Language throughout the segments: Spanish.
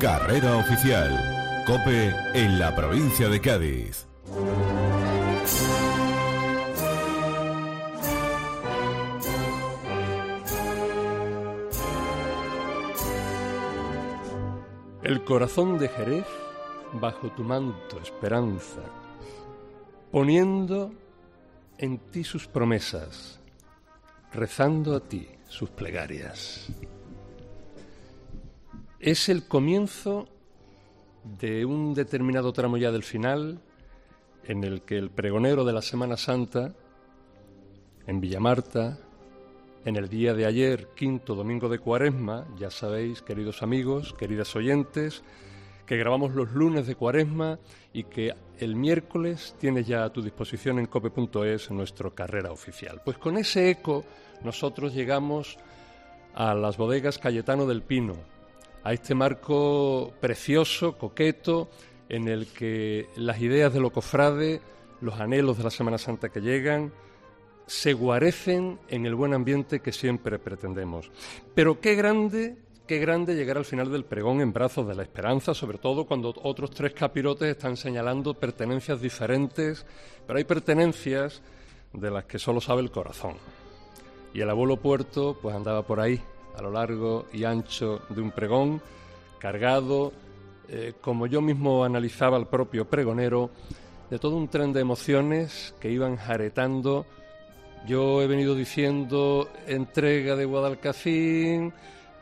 Carrera oficial. COPE en la provincia de Cádiz. El corazón de Jerez bajo tu manto, esperanza, poniendo en ti sus promesas, rezando a ti sus plegarias. Es el comienzo de un determinado tramo ya del final, en el que el pregonero de la Semana Santa, en Villamarta, en el día de ayer, quinto domingo de Cuaresma, ya sabéis, queridos amigos, queridas oyentes, que grabamos los lunes de Cuaresma y que el miércoles tienes ya a tu disposición en cope.es nuestro Carrera oficial. Pues con ese eco nosotros llegamos a las bodegas Cayetano del Pino, a este marco precioso, coqueto, en el que las ideas de lo cofrade, los anhelos de la Semana Santa que llegan, se guarecen en el buen ambiente que siempre pretendemos. Pero qué grande llegar al final del pregón en brazos de la esperanza, sobre todo cuando otros tres capirotes están señalando pertenencias diferentes, pero hay pertenencias de las que solo sabe el corazón. Y el abuelo Puerto pues andaba por ahí, a lo largo y ancho de un pregón, cargado, como yo mismo analizaba al propio pregonero, de todo un tren de emociones que iban jaretando. Yo he venido diciendo entrega de Guadalcacín,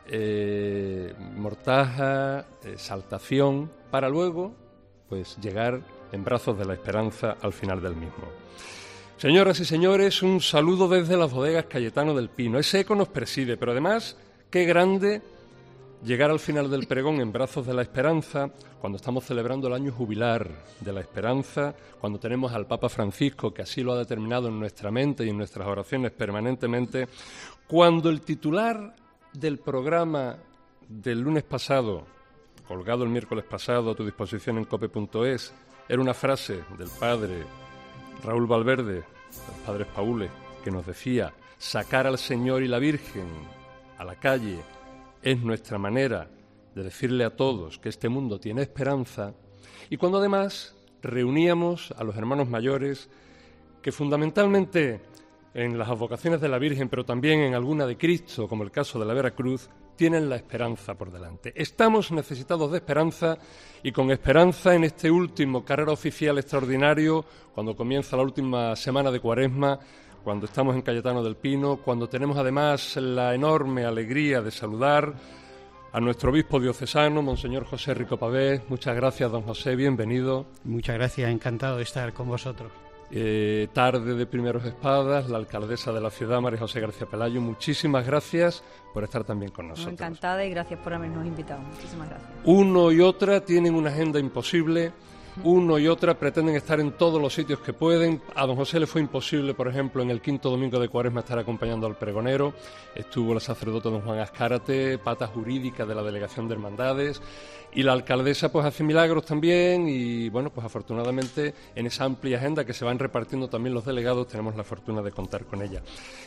mortaja, exaltación, para luego pues llegar en brazos de la esperanza al final del mismo. Señoras y señores, un saludo desde las bodegas Cayetano del Pino. Ese eco nos preside, pero además, qué grande llegar al final del pregón en brazos de la esperanza, cuando estamos celebrando el año jubilar de la esperanza, cuando tenemos al Papa Francisco, que así lo ha determinado en nuestra mente y en nuestras oraciones permanentemente, cuando el titular del programa del lunes pasado, colgado el miércoles pasado a tu disposición en cope.es, era una frase del padre Raúl Valverde, los padres Paules, que nos decía: sacar al Señor y la Virgen a la calle es nuestra manera de decirle a todos que este mundo tiene esperanza, y cuando además reuníamos a los hermanos mayores que fundamentalmente en las advocaciones de la Virgen, pero también en alguna de Cristo, como el caso de la Veracruz, tienen la esperanza por delante. Estamos necesitados de esperanza, y con esperanza en este último Carrera oficial extraordinario, cuando comienza la última semana de Cuaresma, cuando estamos en Cayetano del Pino, cuando tenemos además la enorme alegría de saludar a nuestro obispo diocesano, Monseñor José Rico Pavés. Muchas gracias, don José, bienvenido. Muchas gracias, encantado de estar con vosotros. Tarde de primeros espadas, la alcaldesa de la ciudad, María José García Pelayo, muchísimas gracias por estar también con nosotros. Encantada, y gracias por habernos invitado. Muchísimas gracias. Uno y otra tienen una agenda imposible. Uno y otra pretenden estar en todos los sitios que pueden. A don José le fue imposible, por ejemplo, en el quinto domingo de Cuaresma estar acompañando al pregonero. Estuvo el sacerdote don Juan Azcárate, pata jurídica de la Delegación de Hermandades, y la alcaldesa pues hace milagros también. Y bueno, pues afortunadamente en esa amplia agenda que se van repartiendo también los delegados tenemos la fortuna de contar con ella.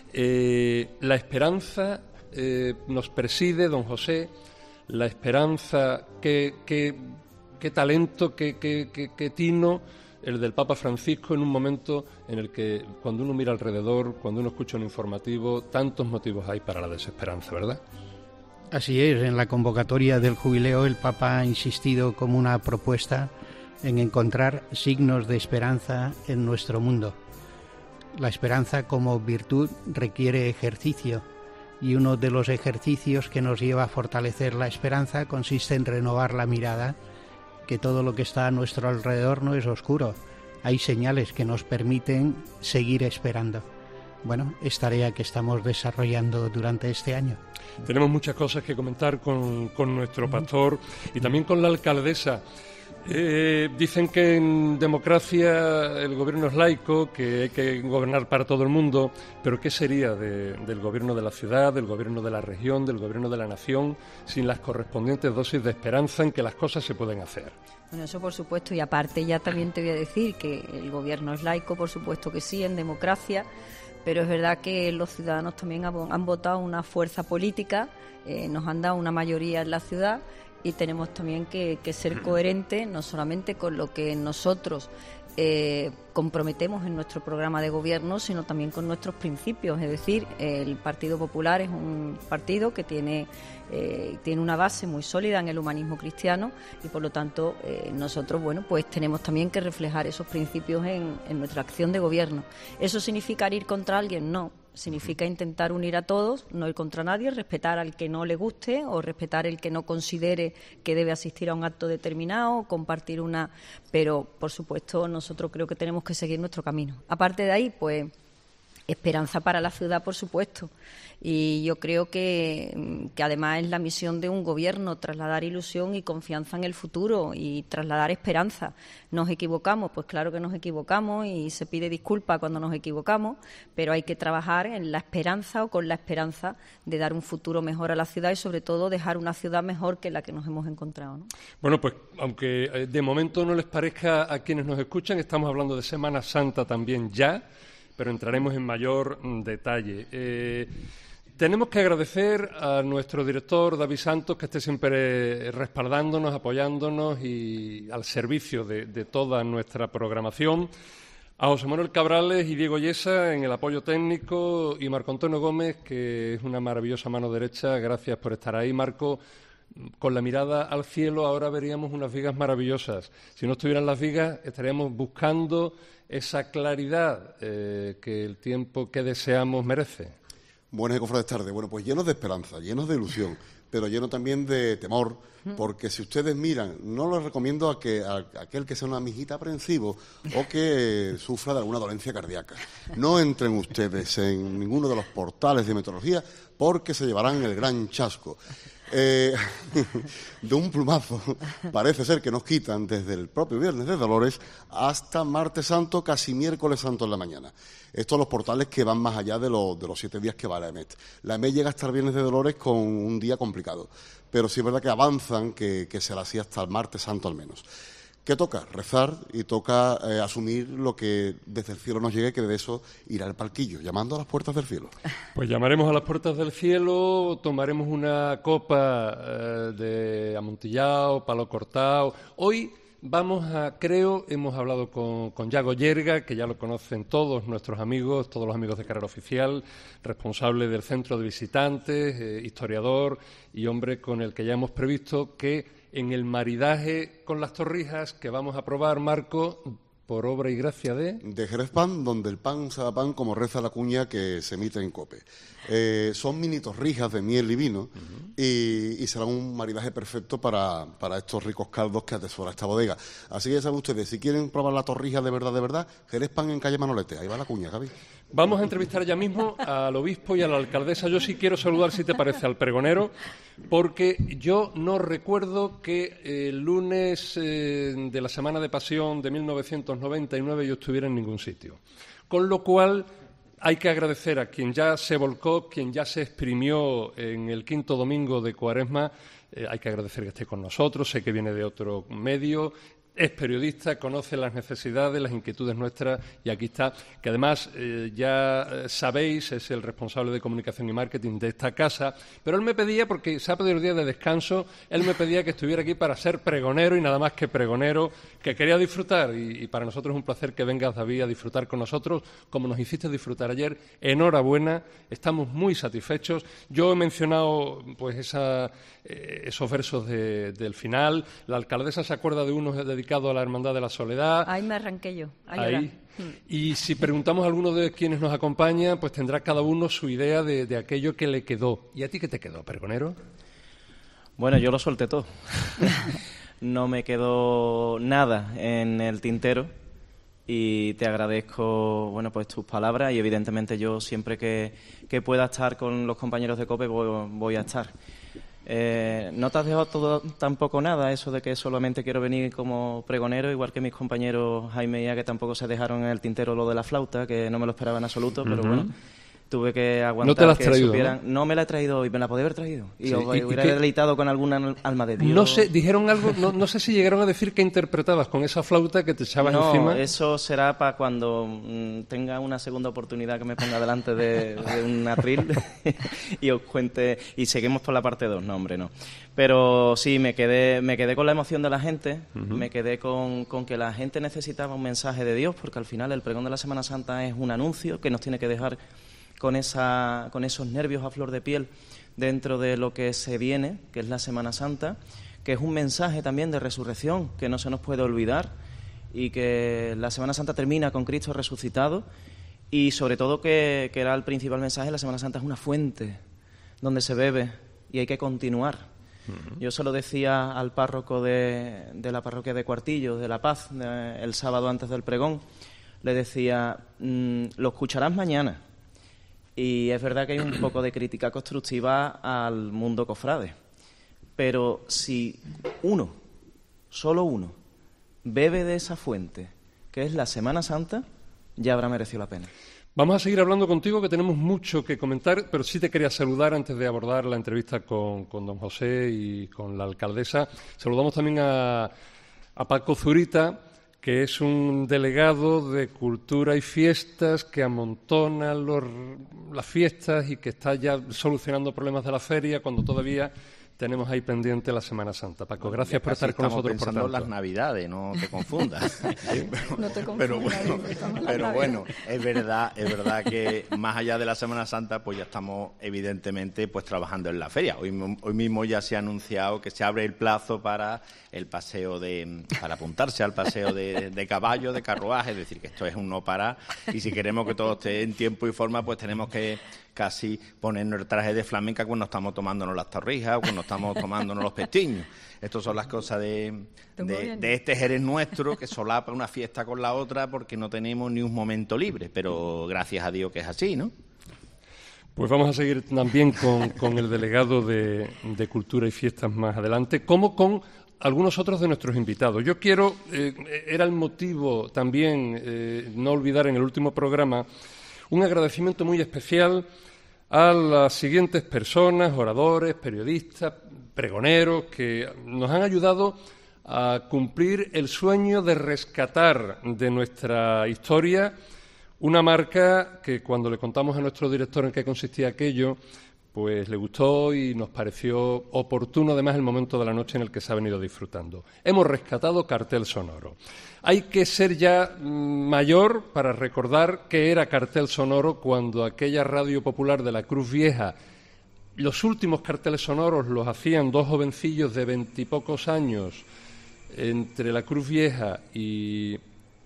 La esperanza nos preside, don José. La esperanza, qué talento, qué tino el del Papa Francisco en un momento en el que, cuando uno mira alrededor, cuando uno escucha un informativo, tantos motivos hay para la desesperanza, ¿verdad? Así es, en la convocatoria del jubileo el Papa ha insistido como una propuesta en encontrar signos de esperanza en nuestro mundo. La esperanza como virtud requiere ejercicio, y uno de los ejercicios que nos lleva a fortalecer la esperanza consiste en renovar la mirada, que todo lo que está a nuestro alrededor no es oscuro. Hay señales que nos permiten seguir esperando. Bueno, es tarea que estamos desarrollando durante este año. Tenemos muchas cosas que comentar con nuestro pastor y también con la alcaldesa. Dicen que en democracia el gobierno es laico, que hay que gobernar para todo el mundo, pero ¿qué sería del gobierno de la ciudad, del gobierno de la región, del gobierno de la nación, sin las correspondientes dosis de esperanza en que las cosas se pueden hacer? Bueno, eso por supuesto, y aparte ya también te voy a decir que el gobierno es laico, por supuesto que sí, en democracia, pero es verdad que los ciudadanos también han votado una fuerza política, nos han dado una mayoría en la ciudad, y tenemos también que ser coherentes, no solamente con lo que nosotros comprometemos en nuestro programa de gobierno, sino también con nuestros principios. Es decir, el Partido Popular es un partido que tiene una base muy sólida en el humanismo cristiano y, por lo tanto, nosotros, pues tenemos también que reflejar esos principios en nuestra acción de gobierno. ¿Eso significa ir contra alguien? No. Significa intentar unir a todos, no ir contra nadie, respetar al que no le guste o respetar el que no considere que debe asistir a un acto determinado, compartir una... Pero, por supuesto, nosotros creo que tenemos que seguir nuestro camino. Aparte de ahí, pues, esperanza para la ciudad, por supuesto. Y yo creo que además es la misión de un gobierno, trasladar ilusión y confianza en el futuro y trasladar esperanza. ¿Nos equivocamos? Pues claro que nos equivocamos y se pide disculpa cuando nos equivocamos, pero hay que trabajar en la esperanza o con la esperanza de dar un futuro mejor a la ciudad y, sobre todo, dejar una ciudad mejor que la que nos hemos encontrado, ¿no? Bueno, pues aunque de momento no les parezca a quienes nos escuchan, estamos hablando de Semana Santa también ya, pero entraremos en mayor detalle. Tenemos que agradecer a nuestro director, David Santos, que esté siempre respaldándonos, apoyándonos y al servicio de toda nuestra programación. A José Manuel Cabrales y Diego Yesa en el apoyo técnico y Marco Antonio Gómez, que es una maravillosa mano derecha. Gracias por estar ahí, Marco. Con la mirada al cielo ahora veríamos unas vigas maravillosas. Si no estuvieran las vigas, estaríamos buscando esa claridad que el tiempo que deseamos merece. Buenas y cofrades tardes. Bueno, pues llenos de esperanza, llenos de ilusión, pero llenos también de temor, porque si ustedes miran, no les recomiendo a aquel que sea una mijita aprensivo o que sufra de alguna dolencia cardíaca. No entren ustedes en ninguno de los portales de meteorología porque se llevarán el gran chasco. De un plumazo parece ser que nos quitan desde el propio Viernes de Dolores hasta Martes Santo, casi Miércoles Santo en la mañana. Estos son los portales que van más allá de los 7 días que va la EMET. La EMET llega hasta el Viernes de Dolores con un día complicado, pero sí es verdad que avanzan, que será así hasta el Martes Santo al menos. ¿Qué toca? Rezar y toca asumir lo que desde el cielo nos llegue, que de eso irá el palquillo, llamando a las puertas del cielo. Pues llamaremos a las puertas del cielo, tomaremos una copa de amontillado, palo cortado. Hoy hemos hablado con Yago Yerga, que ya lo conocen todos nuestros amigos, todos los amigos de Carrera Oficial, responsable del centro de visitantes, historiador y hombre con el que ya hemos previsto que en el maridaje con las torrijas que vamos a probar, Marco, por obra y gracia de Jerez Pan, donde el pan sabe pan, como reza la cuña que se emite en COPE. Son mini torrijas de miel y vino y será un maridaje perfecto para estos ricos caldos que atesora esta bodega. Así que ya saben ustedes, si quieren probar la torrija de verdad, Jerez Pan en calle Manolete. Ahí va la cuña, Javi. Vamos a entrevistar ya mismo al obispo y a la alcaldesa. Yo sí quiero saludar, si te parece, al pregonero, porque yo no recuerdo que el lunes de la Semana de Pasión de 1999 yo estuviera en ningún sitio. Con lo cual hay que agradecer a quien ya se volcó, quien ya se exprimió en el quinto domingo de Cuaresma. Hay que agradecer que esté con nosotros, sé que viene de otro medio. Es periodista, conoce las necesidades, las inquietudes nuestras y aquí está, que además ya sabéis, es el responsable de comunicación y marketing de esta casa, pero él me pedía, porque se ha pedido el día de descanso, él me pedía que estuviera aquí para ser pregonero y nada más que pregonero, que quería disfrutar y para nosotros es un placer que vengas, David, a disfrutar con nosotros, como nos hiciste disfrutar ayer. Enhorabuena, estamos muy satisfechos. Yo he mencionado pues esos versos del final, la alcaldesa se acuerda de uno dedicado a la Hermandad de la Soledad. Ahí me arranqué yo. Ahí. Y si preguntamos a alguno de quienes nos acompañan, pues tendrá cada uno su idea de aquello que le quedó. ¿Y a ti qué te quedó, pregonero? Bueno, yo lo solté todo. No me quedó nada en el tintero y te agradezco, bueno, pues tus palabras y evidentemente yo siempre que pueda estar con los compañeros de COPE voy a estar. No te has dejado tampoco nada, eso de que solamente quiero venir como pregonero, igual que mis compañeros Jaime y Ia, que tampoco se dejaron en el tintero lo de la flauta, que no me lo esperaba en absoluto, pero bueno, tuve que aguantar. ¿No te la has que traído, supieran... ¿no? Me la he traído hoy, me la podía haber traído. Y Sí, os hubiera deleitado con alguna alma de Dios. No sé, dijeron algo, no sé si llegaron a decir que interpretabas con esa flauta que te echabas encima. No, eso será para cuando tenga una segunda oportunidad que me ponga delante de un atril y os cuente, y seguimos por la parte 2, no, hombre, no. Pero sí, me quedé con la emoción de la gente, me quedé con que la gente necesitaba un mensaje de Dios, porque al final el pregón de la Semana Santa es un anuncio que nos tiene que dejar con esos nervios a flor de piel dentro de lo que se viene, que es la Semana Santa, que es un mensaje también de resurrección que no se nos puede olvidar, y que la Semana Santa termina con Cristo resucitado, y sobre todo que era el principal mensaje, la Semana Santa es una fuente donde se bebe y hay que continuar. Yo se lo decía al párroco de la parroquia de Cuartillo, de La Paz, el sábado antes del pregón, le decía, lo escucharás mañana. Y es verdad que hay un poco de crítica constructiva al mundo cofrade, pero si solo uno, bebe de esa fuente, que es la Semana Santa, ya habrá merecido la pena. Vamos a seguir hablando contigo, que tenemos mucho que comentar, pero sí te quería saludar antes de abordar la entrevista con don José y con la alcaldesa. Saludamos también a Paco Zurita, que es un delegado de Cultura y Fiestas que amontona las fiestas y que está ya solucionando problemas de la feria cuando todavía tenemos ahí pendiente la Semana Santa. Paco, gracias por estar con nosotros. Estamos pensando en las Navidades, no te confundas. pero bueno, es verdad que más allá de la Semana Santa, pues ya estamos evidentemente pues trabajando en la feria. Hoy mismo ya se ha anunciado que se abre el plazo para el paseo para apuntarse al paseo de caballo, de carruaje, es decir, que esto es un no parar, y si queremos que todo esté en tiempo y forma, pues tenemos que casi ponernos el traje de flamenca cuando estamos tomándonos las torrijas o cuando estamos tomándonos los pestiños. Estas son las cosas de este Jerez nuestro, que solapa una fiesta con la otra porque no tenemos ni un momento libre, pero gracias a Dios que es así, ¿no? Pues vamos a seguir también con el delegado de Cultura y Fiestas más adelante, como con algunos otros de nuestros invitados. Yo quiero, era el motivo también, no olvidar en el último programa, un agradecimiento muy especial a las siguientes personas, oradores, periodistas, pregoneros, que nos han ayudado a cumplir el sueño de rescatar de nuestra historia una marca que cuando le contamos a nuestro director en qué consistía aquello, pues le gustó y nos pareció oportuno además el momento de la noche en el que se ha venido disfrutando. Hemos rescatado Cartel Sonoro. Hay que ser ya mayor para recordar qué era Cartel Sonoro cuando aquella radio popular de la Cruz Vieja, los últimos carteles sonoros los hacían dos jovencillos de 20 y pocos años entre la Cruz Vieja y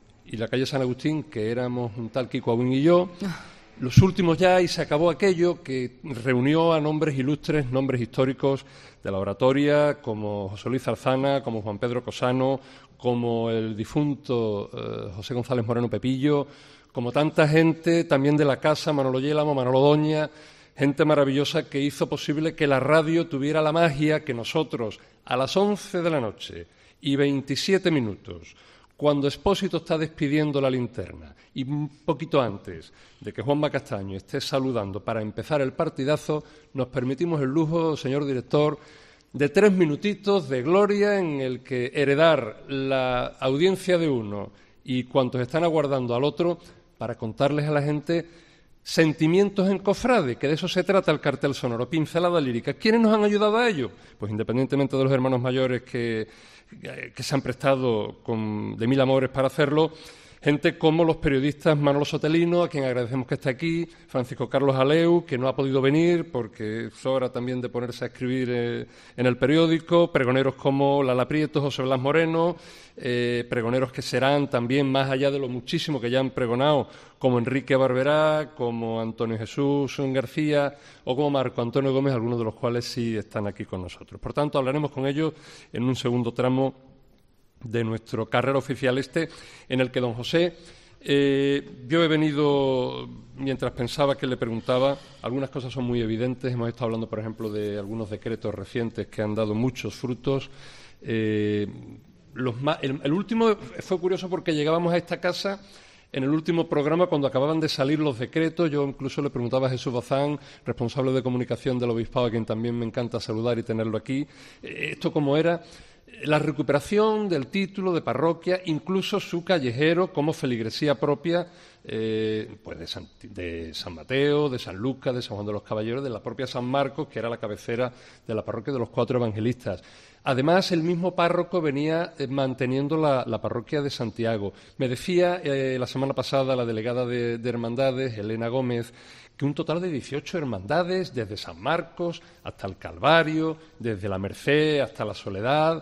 la calle San Agustín, que éramos un tal Kiko Abuin y yo. Los últimos ya, y se acabó aquello que reunió a nombres ilustres, nombres históricos de la oratoria, como José Luis Zarzana, como Juan Pedro Cosano, como el difunto José González Moreno Pepillo, como tanta gente también de la casa, Manolo Yélamo, Manolo Doña, gente maravillosa que hizo posible que la radio tuviera la magia que nosotros, a las 11 de la noche y 27 minutos, cuando Expósito está despidiendo la linterna y un poquito antes de que Juanma Castaño esté saludando para empezar el partidazo, nos permitimos el lujo, señor director, de 3 minutitos de gloria en el que heredar la audiencia de uno y cuantos están aguardando al otro para contarles a la gente sentimientos en cofrade, que de eso se trata el cartel sonoro, pincelada lírica. ¿Quiénes nos han ayudado a ello? Pues independientemente de los hermanos mayores que se han prestado de mil amores para hacerlo, gente como los periodistas Manolo Sotelino, a quien agradecemos que esté aquí, Francisco Carlos Aleu, que no ha podido venir porque es hora también de ponerse a escribir en el periódico, pregoneros como Lala Prieto, José Blas Moreno, pregoneros que serán también, más allá de lo muchísimo que ya han pregonado, como Enrique Barberá, como Antonio Jesús García o como Marco Antonio Gómez, algunos de los cuales sí están aquí con nosotros. Por tanto, hablaremos con ellos en un segundo tramo de nuestro carrera oficial en el que don José, yo he venido, mientras pensaba que le preguntaba, algunas cosas son muy evidentes, hemos estado hablando, por ejemplo, de algunos decretos recientes que han dado muchos frutos. El último fue curioso porque llegábamos a esta casa En el último programa, cuando acababan de salir los decretos, yo incluso le preguntaba a Jesús Bazán, responsable de comunicación del Obispado, a quien también me encanta saludar y tenerlo aquí, esto cómo era, la recuperación del título de parroquia, incluso su callejero como feligresía propia, pues de San Mateo, de San Lucas, de San Juan de los Caballeros, de la propia San Marcos, que era la cabecera de la parroquia de los 4 evangelistas. Además, el mismo párroco venía manteniendo la parroquia de Santiago. Me decía la semana pasada la delegada de Hermandades, Elena Gómez, que un total de 18 hermandades, desde San Marcos hasta el Calvario, desde la Merced hasta la Soledad.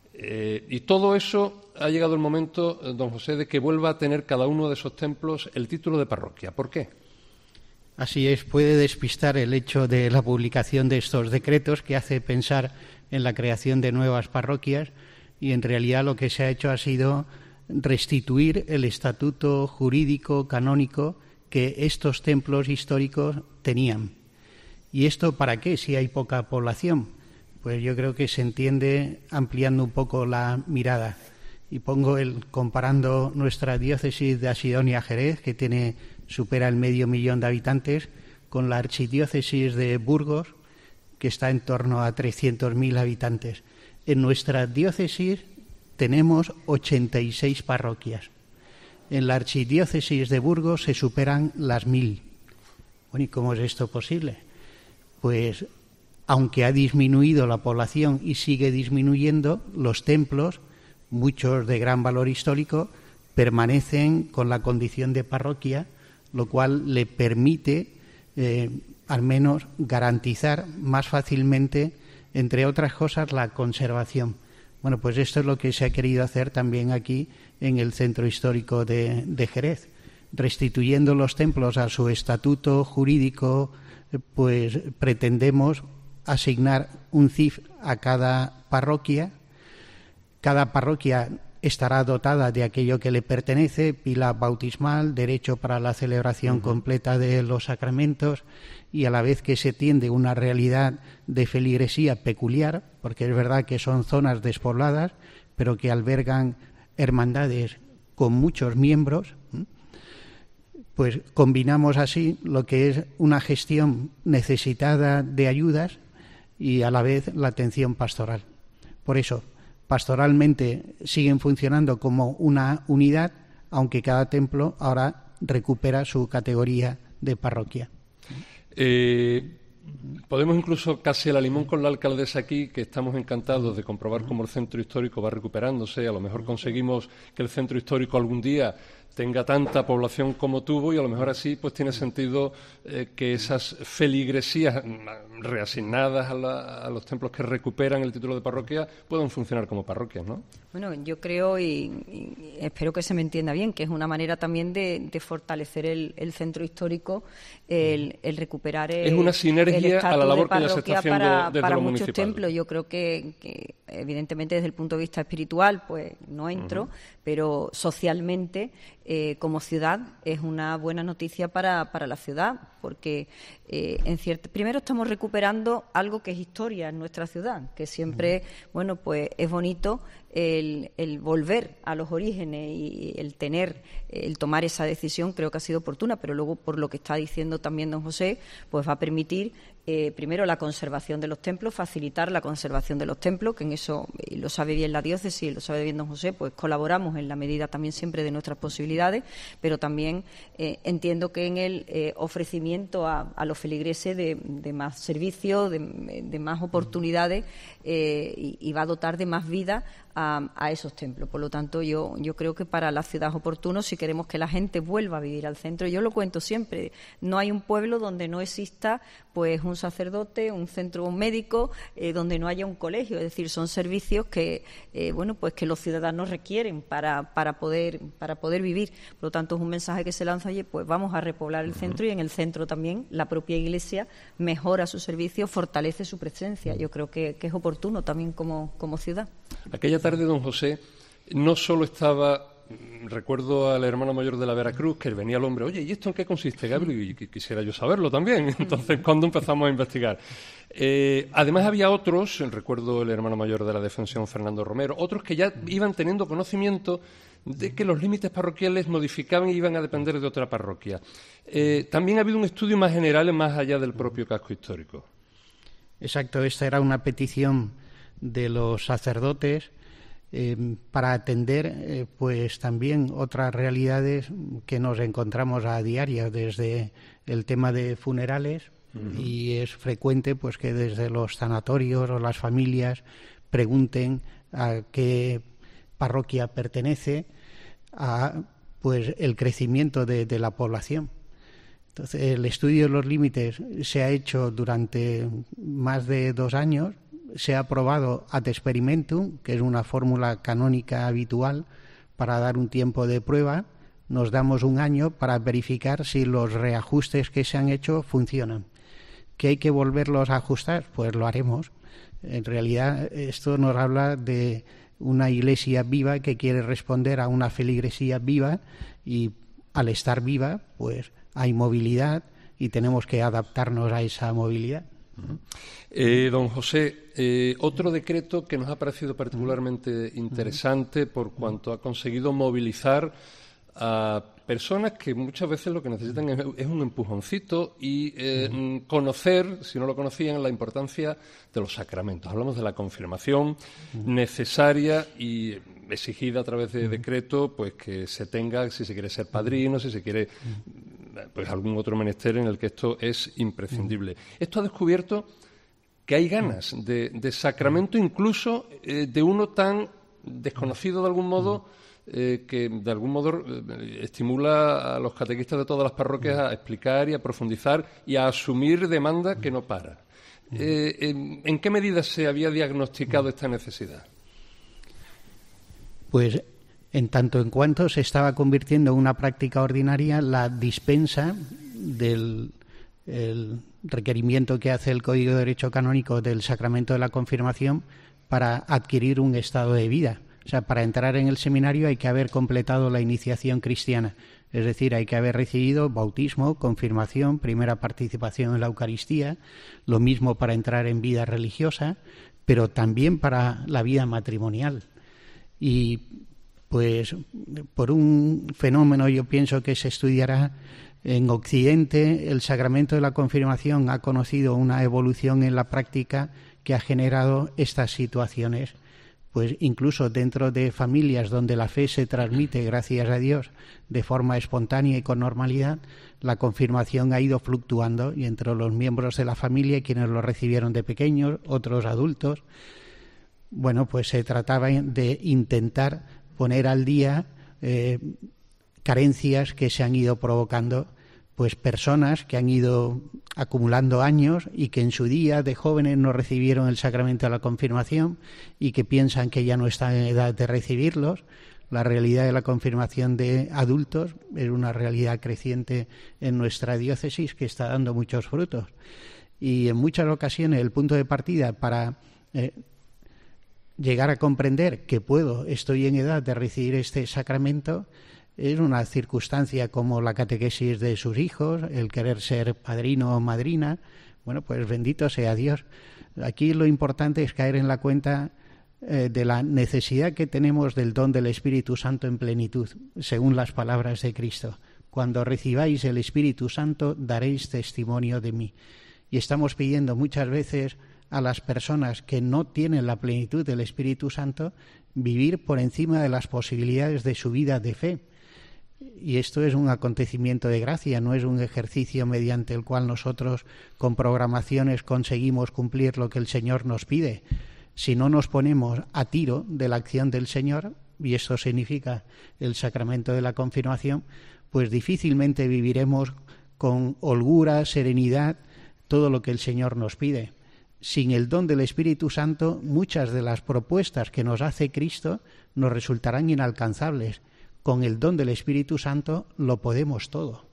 Y todo eso ha llegado el momento, don José, de que vuelva a tener cada uno de esos templos el título de parroquia. ¿Por qué? Así es, puede despistar el hecho de la publicación de estos decretos, que hace pensar en la creación de nuevas parroquias, y en realidad lo que se ha hecho ha sido restituir el estatuto jurídico canónico que estos templos históricos tenían. ¿Y esto para qué, si hay poca población? Pues yo creo que se entiende ampliando un poco la mirada. Y comparando nuestra diócesis de Asidonia-Jerez, que supera el 500.000 de habitantes, con la archidiócesis de Burgos, que está en torno a 300.000 habitantes. En nuestra diócesis tenemos 86 parroquias. En la archidiócesis de Burgos se superan las 1.000. Bueno, ¿y cómo es esto posible? Pues, aunque ha disminuido la población y sigue disminuyendo, los templos, muchos de gran valor histórico, permanecen con la condición de parroquia, lo cual le permite al menos garantizar más fácilmente, entre otras cosas, la conservación. Bueno, pues esto es lo que se ha querido hacer también aquí en el centro histórico de Jerez. Restituyendo los templos a su estatuto jurídico, pues pretendemos asignar un CIF a cada parroquia. Cada parroquia estará dotada de aquello que le pertenece: pila bautismal, derecho para la celebración completa de los sacramentos, y a la vez que se tiende una realidad de feligresía peculiar, porque es verdad que son zonas despobladas, pero que albergan hermandades con muchos miembros, pues combinamos así lo que es una gestión necesitada de ayudas y a la vez la atención pastoral. Por eso, pastoralmente siguen funcionando como una unidad, aunque cada templo ahora recupera su categoría de parroquia. Podemos incluso casi el limón con la alcaldesa aquí, que estamos encantados de comprobar cómo el centro histórico va recuperándose. A lo mejor conseguimos que el centro histórico algún día tenga tanta población como tuvo, y a lo mejor así pues tiene sentido que esas feligresías reasignadas a los templos que recuperan el título de parroquia puedan funcionar como parroquias, ¿no? Bueno, yo creo y espero que se me entienda bien, que es una manera también de fortalecer el centro histórico, el recuperar es una sinergia a la labor que ya se está haciendo desde lo municipal. Muchos templos. Yo creo que evidentemente desde el punto de vista espiritual pues no entro, pero socialmente como ciudad es una buena noticia para la ciudad, porque primero estamos recuperando algo que es historia en nuestra ciudad, que siempre, bueno, pues es bonito el volver a los orígenes y el tomar esa decisión. Creo que ha sido oportuna, pero luego, por lo que está diciendo también don José, pues va a permitir primero la conservación de los templos, facilitar la conservación de los templos, que en eso lo sabe bien la diócesis, lo sabe bien don José, pues colaboramos en la medida también siempre de nuestras posibilidades, pero también entiendo que en el ofrecimiento a los feligreses de más servicios, de más oportunidades, y va a dotar de más vida a esos templos. Por lo tanto, yo creo que para la ciudad es oportuno si queremos que la gente vuelva a vivir al centro. Yo lo cuento siempre, no hay un pueblo donde no exista pues un sacerdote, un centro médico, donde no haya un colegio. Es decir, son servicios que pues que los ciudadanos requieren para poder vivir. Por lo tanto, es un mensaje que se lanza allí, pues vamos a repoblar el centro, y en el centro también la propia Iglesia mejora su servicio, fortalece su presencia. Yo creo que es oportuno también como ciudad. Aquella tarde, don José, no solo estaba, recuerdo al hermano mayor de la Veracruz, que venía el hombre, oye, ¿y esto en qué consiste, Gabriel? Y quisiera yo saberlo también. Entonces, ¿cuándo empezamos a investigar? Además, había otros, recuerdo el hermano mayor de la Defensión, Fernando Romero, otros que ya iban teniendo conocimiento de que los límites parroquiales modificaban y iban a depender de otra parroquia. También ha habido un estudio más general, más allá del propio casco histórico. Exacto, esta era una petición de los sacerdotes para atender pues también otras realidades que nos encontramos a diario, desde el tema de funerales, y es frecuente pues que desde los sanatorios o las familias pregunten a qué parroquia pertenece, a pues el crecimiento de la población. Entonces, el estudio de los límites se ha hecho durante más de 2 años, se ha aprobado ad experimentum, que es una fórmula canónica habitual para dar un tiempo de prueba. Nos damos 1 año para verificar si los reajustes que se han hecho funcionan. ¿Que hay que volverlos a ajustar? Pues lo haremos. En realidad, esto nos habla de una iglesia viva que quiere responder a una feligresía viva, y al estar viva, pues hay movilidad y tenemos que adaptarnos a esa movilidad. Don José, otro decreto que nos ha parecido particularmente interesante por cuanto ha conseguido movilizar a personas que muchas veces lo que necesitan es un empujoncito y conocer, si no lo conocían, la importancia de los sacramentos. Hablamos de la confirmación necesaria y exigida a través de decreto, pues que se tenga, si se quiere ser padrino, si se quiere pues algún otro menester en el que esto es imprescindible. Esto ha descubierto que hay ganas de sacramento, incluso de uno tan desconocido de algún modo, que de algún modo estimula a los catequistas de todas las parroquias a explicar y a profundizar y a asumir demanda que no para. ¿En qué medida se había diagnosticado esta necesidad? Pues en tanto en cuanto se estaba convirtiendo en una práctica ordinaria la dispensa del requerimiento que hace el Código de Derecho Canónico del sacramento de la confirmación para adquirir un estado de vida. O sea, para entrar en el seminario hay que haber completado la iniciación cristiana, es decir, hay que haber recibido bautismo, confirmación, primera participación en la Eucaristía, lo mismo para entrar en vida religiosa, pero también para la vida matrimonial. Y pues por un fenómeno yo pienso que se estudiará en Occidente, el sacramento de la confirmación ha conocido una evolución en la práctica que ha generado estas situaciones. Pues incluso dentro de familias donde la fe se transmite, gracias a Dios, de forma espontánea y con normalidad, la confirmación ha ido fluctuando, y entre los miembros de la familia, quienes lo recibieron de pequeños, otros adultos, bueno, pues se trataba de intentar poner al día carencias que se han ido provocando, pues personas que han ido acumulando años y que en su día de jóvenes no recibieron el sacramento de la confirmación y que piensan que ya no están en edad de recibirlos. La realidad de la confirmación de adultos es una realidad creciente en nuestra diócesis que está dando muchos frutos. Y en muchas ocasiones el punto de partida para llegar a comprender que estoy en edad de recibir este sacramento es una circunstancia como la catequesis de sus hijos, el querer ser padrino o madrina. Bueno, pues bendito sea Dios. Aquí lo importante es caer en la cuenta de la necesidad que tenemos del don del Espíritu Santo en plenitud, según las palabras de Cristo. Cuando recibáis el Espíritu Santo, daréis testimonio de mí. Y estamos pidiendo muchas veces a las personas que no tienen la plenitud del Espíritu Santo vivir por encima de las posibilidades de su vida de fe. Y esto es un acontecimiento de gracia, no es un ejercicio mediante el cual nosotros con programaciones conseguimos cumplir lo que el Señor nos pide. Si no nos ponemos a tiro de la acción del Señor, y esto significa el sacramento de la confirmación, pues difícilmente viviremos con holgura, serenidad, todo lo que el Señor nos pide. Sin el don del Espíritu Santo, muchas de las propuestas que nos hace Cristo nos resultarán inalcanzables. Con el don del Espíritu Santo lo podemos todo.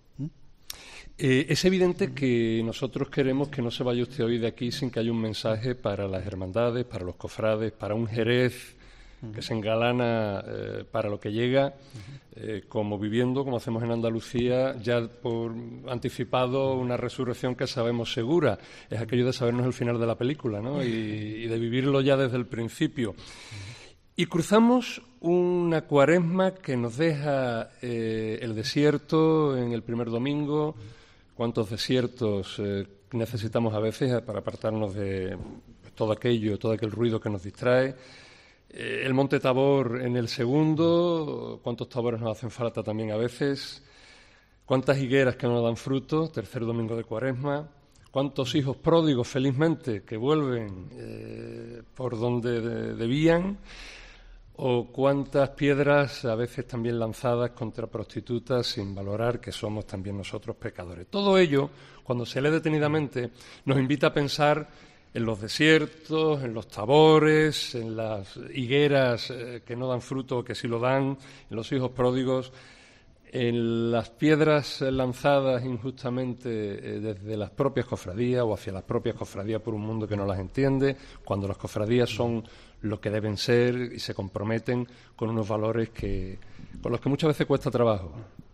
Es evidente que nosotros queremos que no se vaya usted hoy de aquí sin que haya un mensaje para las hermandades, para los cofrades, para un Jerez que se engalana para lo que llega, como viviendo, como hacemos en Andalucía, ya por anticipado una resurrección que sabemos segura. Es aquello de sabernos el final de la película, ¿no? Y de vivirlo ya desde el principio. Y cruzamos una cuaresma que nos deja el desierto en el primer domingo. ¿Cuántos desiertos necesitamos a veces para apartarnos de todo aquello, todo aquel ruido que nos distrae? El monte Tabor en el segundo. ¿Cuántos tabores nos hacen falta también a veces? ¿Cuántas higueras que no nos dan fruto? Tercer domingo de cuaresma. ¿Cuántos hijos pródigos, felizmente, que vuelven por donde debían? ¿O cuántas piedras a veces también lanzadas contra prostitutas sin valorar que somos también nosotros pecadores? Todo ello, cuando se lee detenidamente, nos invita a pensar en los desiertos, en los tabores, en las higueras que no dan fruto o que sí lo dan, en los hijos pródigos, en las piedras lanzadas injustamente desde las propias cofradías o hacia las propias cofradías por un mundo que no las entiende, cuando las cofradías son lo que deben ser y se comprometen con unos valores con los que muchas veces cuesta trabajo.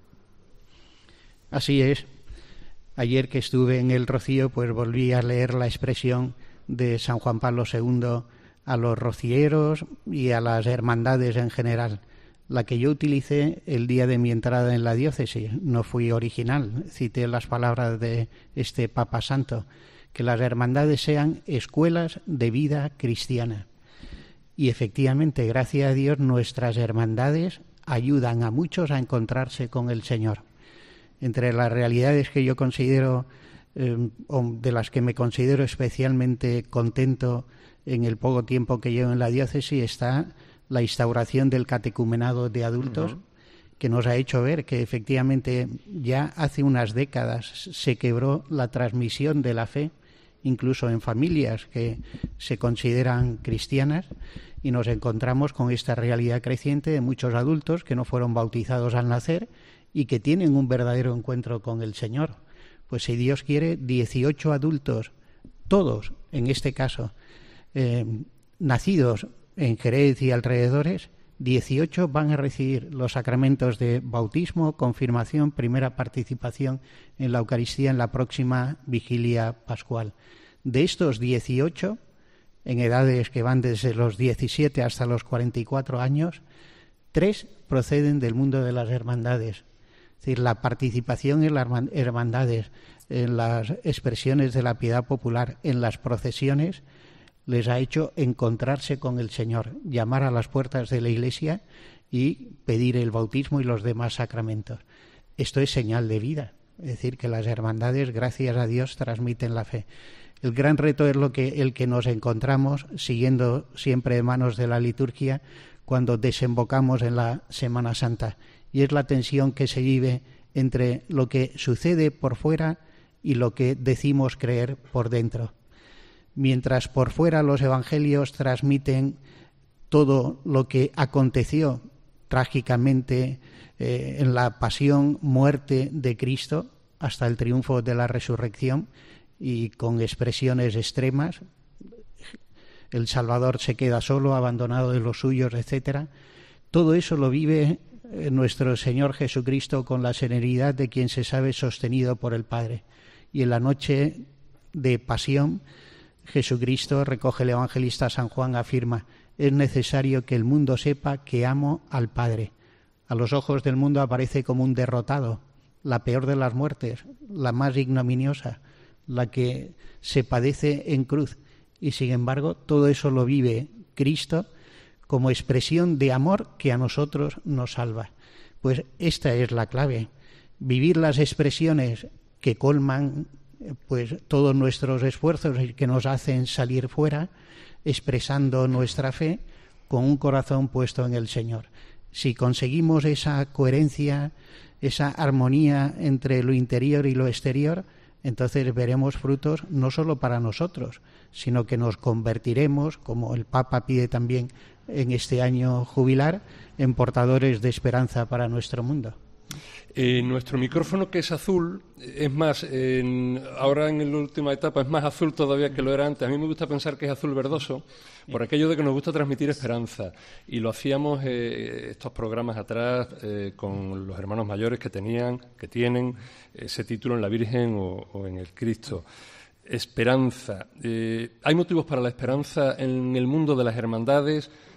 Así es. Ayer que estuve en el Rocío, pues volví a leer la expresión de San Juan Pablo II a los rocieros y a las hermandades en general, la que yo utilicé el día de mi entrada en la diócesis. No fui original, cité las palabras de este Papa Santo, que las hermandades sean escuelas de vida cristiana. Y efectivamente, gracias a Dios, nuestras hermandades ayudan a muchos a encontrarse con el Señor. Entre las realidades que yo considero, o de las que me considero especialmente contento en el poco tiempo que llevo en la diócesis, está la instauración del catecumenado de adultos, que nos ha hecho ver que efectivamente ya hace unas décadas se quebró la transmisión de la fe, incluso en familias que se consideran cristianas, y nos encontramos con esta realidad creciente de muchos adultos que no fueron bautizados al nacer y que tienen un verdadero encuentro con el Señor. Pues si Dios quiere, 18 adultos, todos, en este caso, nacidos en Jerez y alrededores, 18 van a recibir los sacramentos de bautismo, confirmación, primera participación en la Eucaristía en la próxima vigilia pascual. De estos 18, en edades que van desde los 17 hasta los 44 años, 3 proceden del mundo de las hermandades. Es decir, la participación en las hermandades, en las expresiones de la piedad popular, en las procesiones, les ha hecho encontrarse con el Señor, llamar a las puertas de la Iglesia y pedir el bautismo y los demás sacramentos. Esto es señal de vida, es decir, que las hermandades, gracias a Dios, transmiten la fe. El gran reto es el que nos encontramos, siguiendo siempre de manos de la liturgia, cuando desembocamos en la Semana Santa, y es la tensión que se vive entre lo que sucede por fuera y lo que decimos creer por dentro. Mientras por fuera los evangelios transmiten todo lo que aconteció trágicamente en la pasión, muerte de Cristo hasta el triunfo de la resurrección, y con expresiones extremas, el Salvador se queda solo, abandonado de los suyos, etcétera. Todo eso lo vive nuestro Señor Jesucristo con la serenidad de quien se sabe sostenido por el Padre. Y en la noche de pasión, Jesucristo, recoge el evangelista San Juan, afirma: es necesario que el mundo sepa que amo al Padre. A los ojos del mundo aparece como un derrotado, la peor de las muertes, la más ignominiosa, la que se padece en cruz. Y sin embargo, todo eso lo vive Cristo como expresión de amor que a nosotros nos salva. Pues esta es la clave, vivir las expresiones que colman pues todos nuestros esfuerzos y que nos hacen salir fuera, expresando nuestra fe con un corazón puesto en el Señor. Si conseguimos esa coherencia, esa armonía entre lo interior y lo exterior, entonces veremos frutos no solo para nosotros, sino que nos convertiremos, como el Papa pide también en este año jubilar, en portadores de esperanza para nuestro mundo. Nuestro micrófono, que es azul, es más, ahora en la última etapa es más azul todavía que lo era antes. A mí me gusta pensar que es azul verdoso, por aquello de que nos gusta transmitir esperanza. Y lo hacíamos estos programas atrás con los hermanos mayores que tienen ese título en la Virgen o en el Cristo. Esperanza. Hay motivos para la esperanza en el mundo de las hermandades,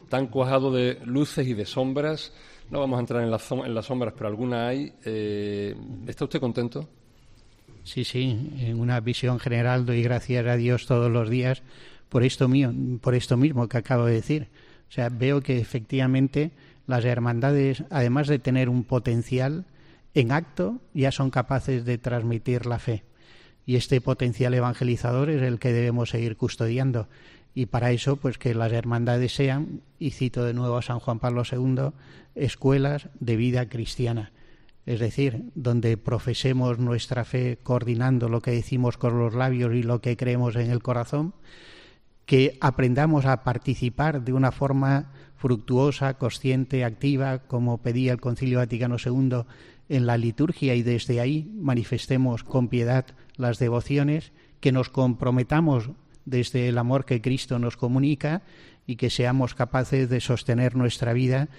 tan cuajado de luces y de sombras. No vamos a entrar en las sombras, pero alguna hay. ¿Está usted contento? Sí, en una visión general doy gracias a Dios todos los días por esto mismo que acabo de decir. O sea, veo que efectivamente las hermandades, además de tener un potencial, en acto ya son capaces de transmitir la fe. Y este potencial evangelizador es el que debemos seguir custodiando. Y para eso, pues que las hermandades sean, y cito de nuevo a San Juan Pablo II, escuelas de vida cristiana. Es decir, donde profesemos nuestra fe coordinando lo que decimos con los labios y lo que creemos en el corazón, que aprendamos a participar de una forma fructuosa, consciente, activa, como pedía el Concilio Vaticano II, en la liturgia, y desde ahí manifestemos con piedad las devociones, que nos comprometamos desde el amor que Cristo nos comunica y que seamos capaces de sostener nuestra vida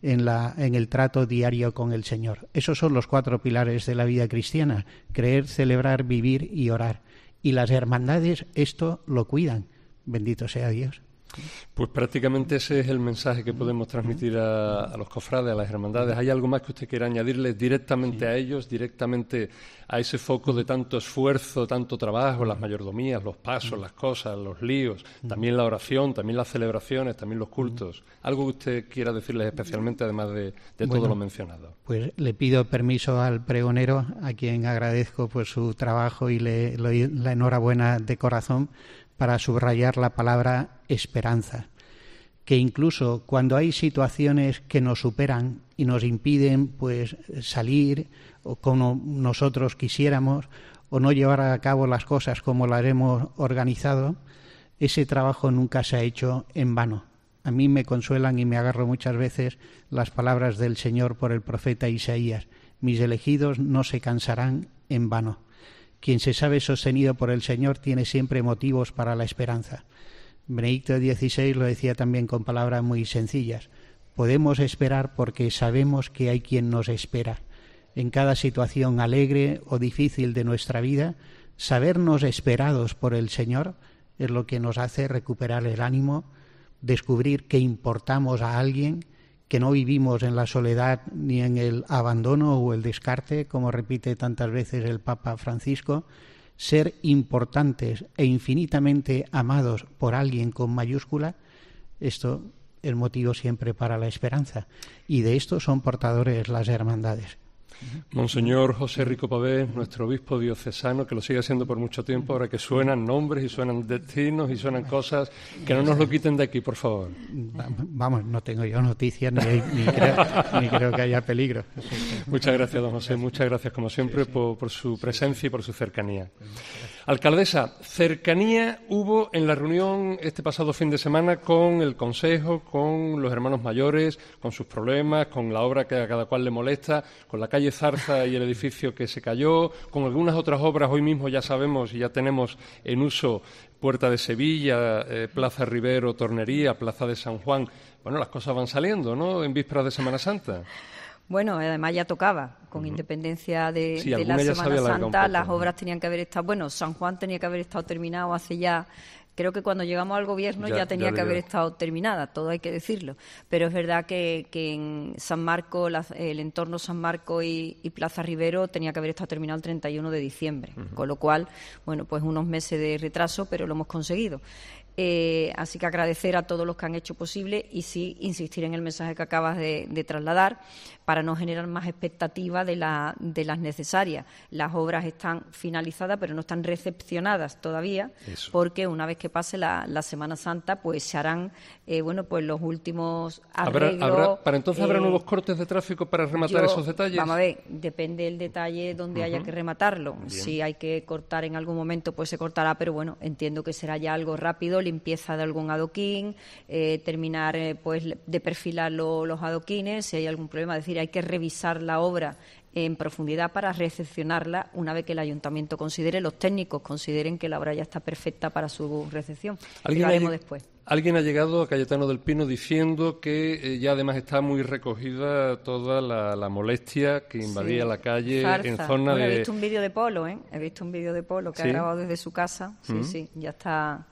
en el trato diario con el Señor. Esos son los 4 pilares de la vida cristiana: creer, celebrar, vivir y orar. Y las hermandades esto lo cuidan. Bendito sea Dios. Pues prácticamente ese es el mensaje que podemos transmitir a los cofrades, a las hermandades. ¿Hay algo más que usted quiera añadirles directamente a ellos, directamente a ese foco de tanto esfuerzo, tanto trabajo, las mayordomías, los pasos, las cosas, los líos, también la oración, también las celebraciones, también los cultos? ¿Algo que usted quiera decirles especialmente, además de todo lo mencionado? Pues le pido permiso al pregonero, a quien agradezco pues su trabajo y le doy la enhorabuena de corazón, para subrayar la palabra esperanza, que incluso cuando hay situaciones que nos superan y nos impiden pues salir o como nosotros quisiéramos, o no llevar a cabo las cosas como las hemos organizado, ese trabajo nunca se ha hecho en vano. A mí me consuelan y me agarro muchas veces las palabras del Señor por el profeta Isaías: mis elegidos no se cansarán en vano. Quien se sabe sostenido por el Señor tiene siempre motivos para la esperanza. Benedicto XVI lo decía también con palabras muy sencillas: podemos esperar porque sabemos que hay quien nos espera. En cada situación alegre o difícil de nuestra vida, sabernos esperados por el Señor es lo que nos hace recuperar el ánimo, descubrir que importamos a alguien, que no vivimos en la soledad ni en el abandono o el descarte, como repite tantas veces el Papa Francisco. Ser importantes e infinitamente amados por alguien con mayúscula, esto es motivo siempre para la esperanza, y de esto son portadores las hermandades. Monseñor José Rico Pavés, nuestro obispo diocesano, que lo sigue haciendo por mucho tiempo, ahora que suenan nombres y suenan destinos y suenan cosas, que no nos lo quiten de aquí, por favor. Vamos, no tengo yo noticias ni creo que haya peligro. Muchas gracias, don José, muchas gracias como siempre por su presencia y por su cercanía. Alcaldesa, cercanía hubo en la reunión este pasado fin de semana con el Consejo, con los hermanos mayores, con sus problemas, con la obra que a cada cual le molesta, con la calle Zarza y el edificio que se cayó, con algunas otras obras. Hoy mismo ya sabemos y ya tenemos en uso Puerta de Sevilla, Plaza Rivero, Tornería, Plaza de San Juan. Bueno, las cosas van saliendo, ¿no?, en vísperas de Semana Santa. Bueno, además ya tocaba, con independencia de la Semana Santa, las obras tenían que haber estado... Bueno, San Juan tenía que haber estado terminado hace ya... Creo que cuando llegamos al gobierno ya tenía que haber estado terminada, todo hay que decirlo. Pero es verdad que en San Marco, el entorno San Marco y Plaza Rivero tenía que haber estado terminado el 31 de diciembre. Con lo cual, bueno, pues unos meses de retraso, pero lo hemos conseguido. Así que agradecer a todos los que han hecho posible y sí insistir en el mensaje que acabas de trasladar para no generar más expectativa de las necesarias. Las obras están finalizadas pero no están recepcionadas todavía. Eso. Porque una vez que pase la Semana Santa pues se harán pues los últimos arreglos. ¿Para entonces habrá nuevos cortes de tráfico para rematar esos detalles? Vamos a ver, depende del detalle donde haya que rematarlo. Bien. Si hay que cortar en algún momento pues se cortará, pero bueno, entiendo que será ya algo rápido, limpieza de algún adoquín, terminar pues de perfilar los adoquines, si hay algún problema, es decir, hay que revisar la obra en profundidad para recepcionarla una vez que el ayuntamiento considere, los técnicos consideren que la obra ya está perfecta para su recepción. Lo haremos después. Alguien ha llegado a Cayetano del Pino diciendo que ya además está muy recogida toda la molestia que invadía la calle Zarza. En zona de... He visto un vídeo de Polo, He visto un vídeo de Polo que ha grabado desde su casa. Sí, ya está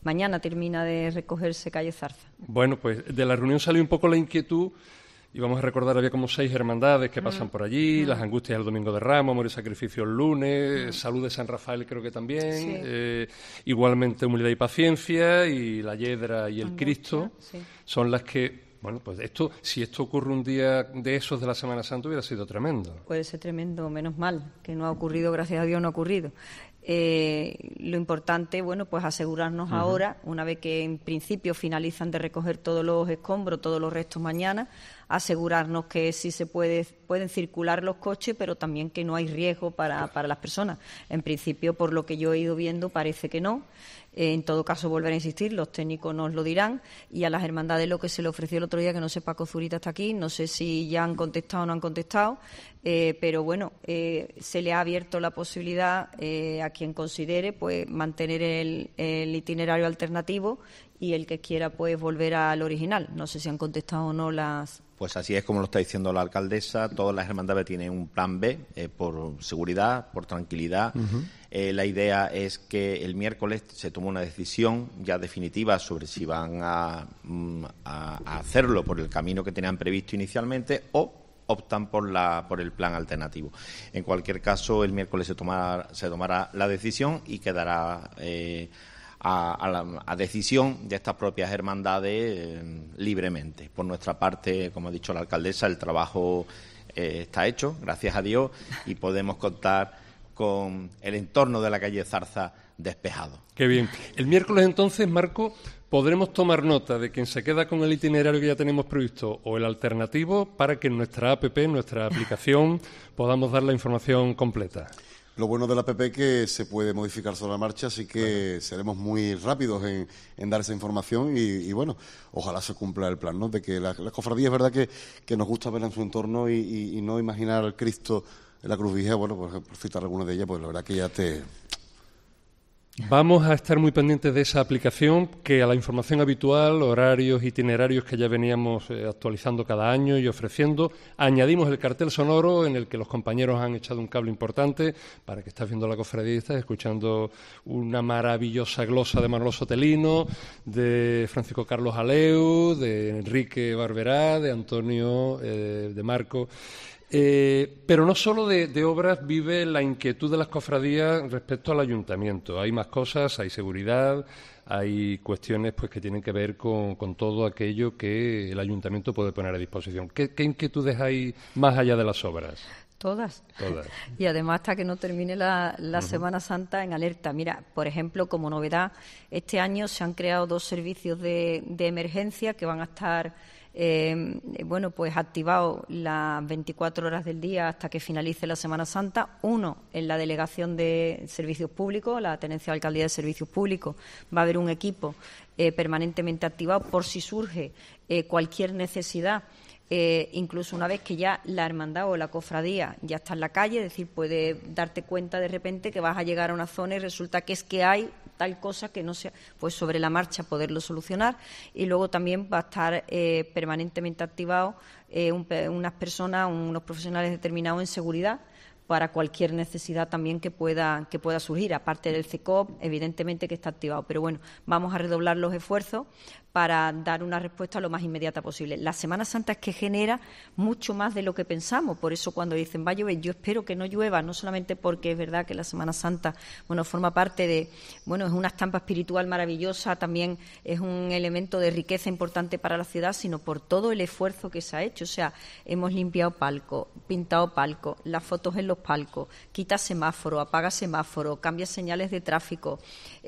mañana termina de recogerse calle Zarza. Bueno, pues de la reunión salió un poco la inquietud. Y vamos a recordar, había como 6 hermandades que pasan por allí, las Angustias el Domingo de Ramos, Amor y Sacrificio el lunes, Salud de San Rafael creo que también, igualmente Humildad y Paciencia, y la Yedra y el Cristo, son las que, bueno, pues si esto ocurre un día de esos de la Semana Santa hubiera sido tremendo. Puede ser tremendo, menos mal, que no ha ocurrido, gracias a Dios no ha ocurrido. Lo importante, bueno, pues asegurarnos ahora, una vez que en principio finalizan de recoger todos los escombros, todos los restos mañana, asegurarnos que sí pueden circular los coches, pero también que no hay riesgo para las personas. En principio, por lo que yo he ido viendo, parece que no. En todo caso, volver a insistir, los técnicos nos lo dirán, y a las hermandades lo que se le ofreció el otro día, que no sé, Paco Zurita está aquí, no sé si ya han contestado o no han contestado, pero bueno, se le ha abierto la posibilidad a quien considere pues mantener el itinerario alternativo, y el que quiera pues volver al original. No sé si han contestado o no las... Pues así es como lo está diciendo la alcaldesa. Todas las hermandades tienen un plan B por seguridad, por tranquilidad. La idea es que el miércoles se tome una decisión ya definitiva sobre si van a hacerlo por el camino que tenían previsto inicialmente o optan por el plan alternativo. En cualquier caso, el miércoles se tomará la decisión y quedará a decisión de estas propias hermandades libremente. Por nuestra parte, como ha dicho la alcaldesa, el trabajo está hecho, gracias a Dios, y podemos contar con el entorno de la calle Zarza despejado. Qué bien. El miércoles entonces, Marco, podremos tomar nota de quien se queda con el itinerario que ya tenemos previsto o el alternativo, para que en nuestra APP, nuestra aplicación, podamos dar la información completa. Lo bueno de la app es que se puede modificar sobre la marcha, así que seremos muy rápidos en dar esa información y bueno, ojalá se cumpla el plan, ¿no? De que la cofradía es verdad que nos gusta verla en su entorno y no imaginar al Cristo en la Cruz Vigía. Bueno, por citar alguna de ellas, pues la verdad que ya te... Vamos a estar muy pendientes de esa aplicación, que a la información habitual, horarios, itinerarios que ya veníamos actualizando cada año y ofreciendo, añadimos el cartel sonoro en el que los compañeros han echado un cable importante para que estás viendo la cofradía y estás escuchando una maravillosa glosa de Manolo Sotelino, de Francisco Carlos Aleu, de Enrique Barberá, de Antonio, de Marco. Pero no solo de obras vive la inquietud de las cofradías respecto al ayuntamiento. Hay más cosas, hay seguridad, hay cuestiones pues que tienen que ver con todo aquello que el ayuntamiento puede poner a disposición. ¿Qué inquietudes hay más allá de las obras? Todas. Y además hasta que no termine la Semana Santa en alerta. Mira, por ejemplo, como novedad, este año se han creado 2 servicios de emergencia que van a estar pues activado las 24 horas del día hasta que finalice la Semana Santa. Uno, en la Delegación de Servicios Públicos, la Tenencia de Alcaldía de Servicios Públicos, va a haber un equipo permanentemente activado por si surge cualquier necesidad. Incluso una vez que ya la hermandad o la cofradía ya está en la calle, es decir, puede darte cuenta de repente que vas a llegar a una zona y resulta que es que hay tal cosa que no sea, pues sobre la marcha poderlo solucionar. Y luego también va a estar permanentemente activado unas personas, unos profesionales determinados en seguridad para cualquier necesidad también que pueda surgir, aparte del CECOP, evidentemente que está activado. Pero bueno, vamos a redoblar los esfuerzos para dar una respuesta lo más inmediata posible. La Semana Santa es que genera mucho más de lo que pensamos. Por eso cuando dicen va a llover, yo espero que no llueva, no solamente porque es verdad que la Semana Santa, bueno, forma parte de, bueno, es una estampa espiritual maravillosa, también es un elemento de riqueza importante para la ciudad, sino por todo el esfuerzo que se ha hecho. O sea, hemos limpiado palco, pintado palco, las fotos en los palcos, quita semáforo, apaga semáforo, cambia señales de tráfico,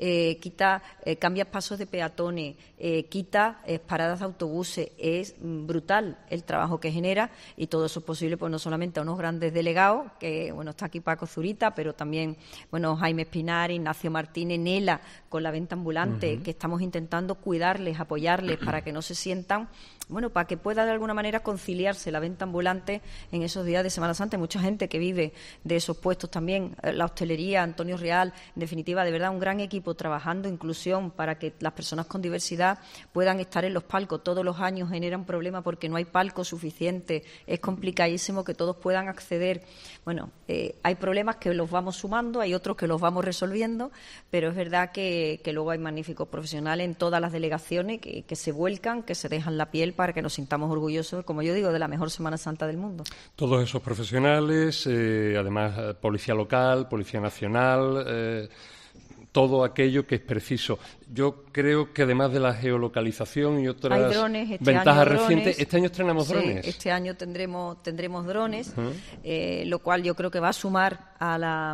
cambia pasos de peatones, quita paradas de autobuses. Es brutal el trabajo que genera, y todo eso es posible pues no solamente a unos grandes delegados, que bueno, está aquí Paco Zurita, pero también bueno, Jaime Espinar, Ignacio Martínez, Nela con la venta ambulante, que estamos intentando cuidarles, apoyarles para que no se sientan, bueno, para que pueda de alguna manera conciliarse la venta ambulante en esos días de Semana Santa. Hay mucha gente que vive esos puestos también, la hostelería, Antonio Real, en definitiva, de verdad, un gran equipo trabajando, inclusión, para que las personas con diversidad puedan estar en los palcos. Todos los años genera un problema porque no hay palcos suficientes, es complicadísimo que todos puedan acceder. Bueno, hay problemas que los vamos sumando, hay otros que los vamos resolviendo, pero es verdad que luego hay magníficos profesionales en todas las delegaciones que se vuelcan, que se dejan la piel para que nos sintamos orgullosos, como yo digo, de la mejor Semana Santa del mundo. Todos esos profesionales, además Policía Local, Policía Nacional, todo aquello que es preciso. Yo creo que además de la geolocalización y otras ventajas recientes, este año estrenamos drones. Este año tendremos drones, lo cual yo creo que va a sumar a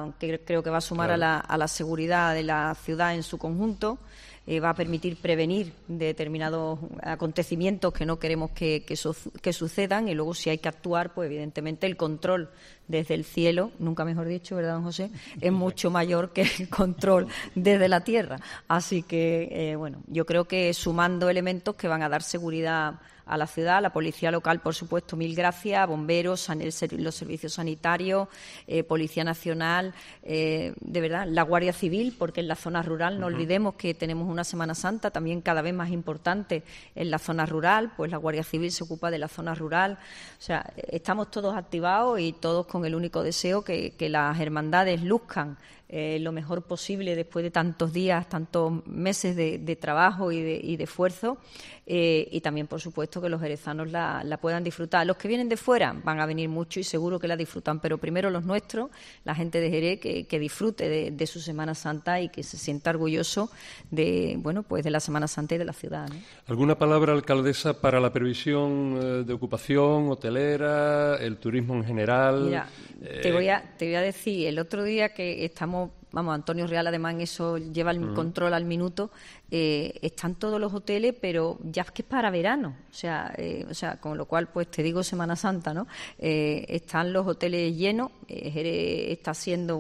la seguridad de la ciudad en su conjunto. Va a permitir prevenir determinados acontecimientos que no queremos que sucedan, y luego si hay que actuar, pues evidentemente el control desde el cielo, nunca mejor dicho, ¿verdad, don José?, es mucho mayor que el control desde la tierra. Así que, yo creo que sumando elementos que van a dar seguridad a la ciudad, la policía local, por supuesto, mil gracias, bomberos, los servicios sanitarios, Policía Nacional, de verdad, la Guardia Civil, porque en la zona rural no olvidemos que tenemos una Semana Santa también cada vez más importante en la zona rural, pues la Guardia Civil se ocupa de la zona rural. O sea, estamos todos activados y todos con el único deseo que las hermandades luzcan lo mejor posible después de tantos días, tantos meses de trabajo y de esfuerzo, y también, por supuesto, que los jerezanos la puedan disfrutar. Los que vienen de fuera van a venir mucho y seguro que la disfrutan, pero primero los nuestros, la gente de Jerez, que disfrute de su Semana Santa y que se sienta orgulloso de la Semana Santa y de la ciudad, ¿no? ¿Alguna palabra, alcaldesa, para la previsión de ocupación hotelera, el turismo en general? Mira, te voy a decir, el otro día que estamos, Antonio Real además en eso lleva el control al minuto, están todos los hoteles, pero ya es que es para verano, o sea, con lo cual, pues te digo Semana Santa, ¿no? Están los hoteles llenos, Jerez está siendo,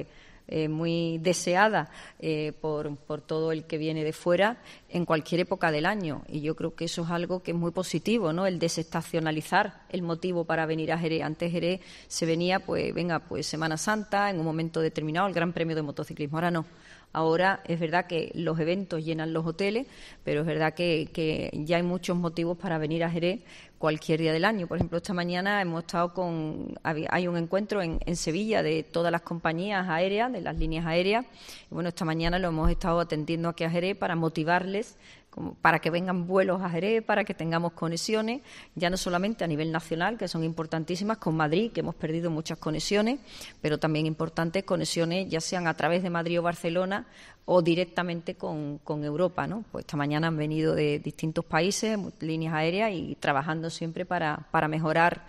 muy deseada por todo el que viene de fuera en cualquier época del año, y yo creo que eso es algo que es muy positivo, ¿no? El desestacionalizar el motivo para venir a Jerez. Antes Jerez se venía, pues Semana Santa, en un momento determinado, el Gran Premio de Motociclismo. Ahora no. Ahora es verdad que los eventos llenan los hoteles, pero es verdad que ya hay muchos motivos para venir a Jerez cualquier día del año. Por ejemplo, esta mañana hemos estado hay un encuentro en Sevilla de todas las compañías aéreas, de las líneas aéreas, y esta mañana lo hemos estado atendiendo aquí a Jerez para motivarles, para que vengan vuelos a Jerez, para que tengamos conexiones, ya no solamente a nivel nacional, que son importantísimas, con Madrid, que hemos perdido muchas conexiones, pero también importantes conexiones, ya sean a través de Madrid o Barcelona o directamente con Europa, ¿no? Pues esta mañana han venido de distintos países, líneas aéreas, y trabajando siempre para mejorar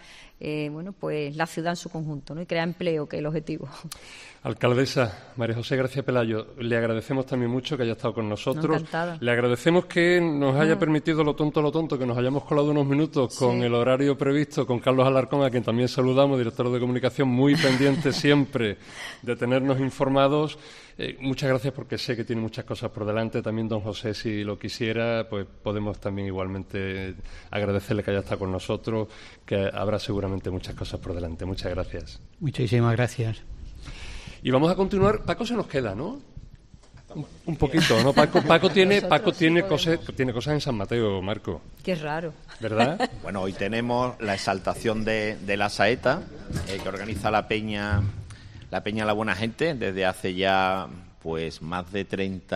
la ciudad en su conjunto, ¿no? Y crear empleo, que es el objetivo. Alcaldesa María José García Pelayo, le agradecemos también mucho que haya estado con nosotros. Encantada. Le agradecemos que nos haya permitido lo tonto, que nos hayamos colado unos minutos con el horario previsto, con Carlos Alarcón, a quien también saludamos, director de comunicación, muy pendiente siempre de tenernos informados. Muchas gracias, porque sé que tiene muchas cosas por delante. También don José, si lo quisiera, pues podemos también igualmente agradecerle que haya estado con nosotros, que habrá seguramente muchas cosas por delante. Muchas gracias. Muchísimas gracias. Y vamos a continuar. Paco se nos queda, ¿no? Un poquito, ¿no? Paco tiene cosas en San Mateo, Marco. Qué raro. ¿Verdad? Bueno, hoy tenemos la exaltación de la saeta que organiza la Peña La Buena Gente desde hace ya pues más de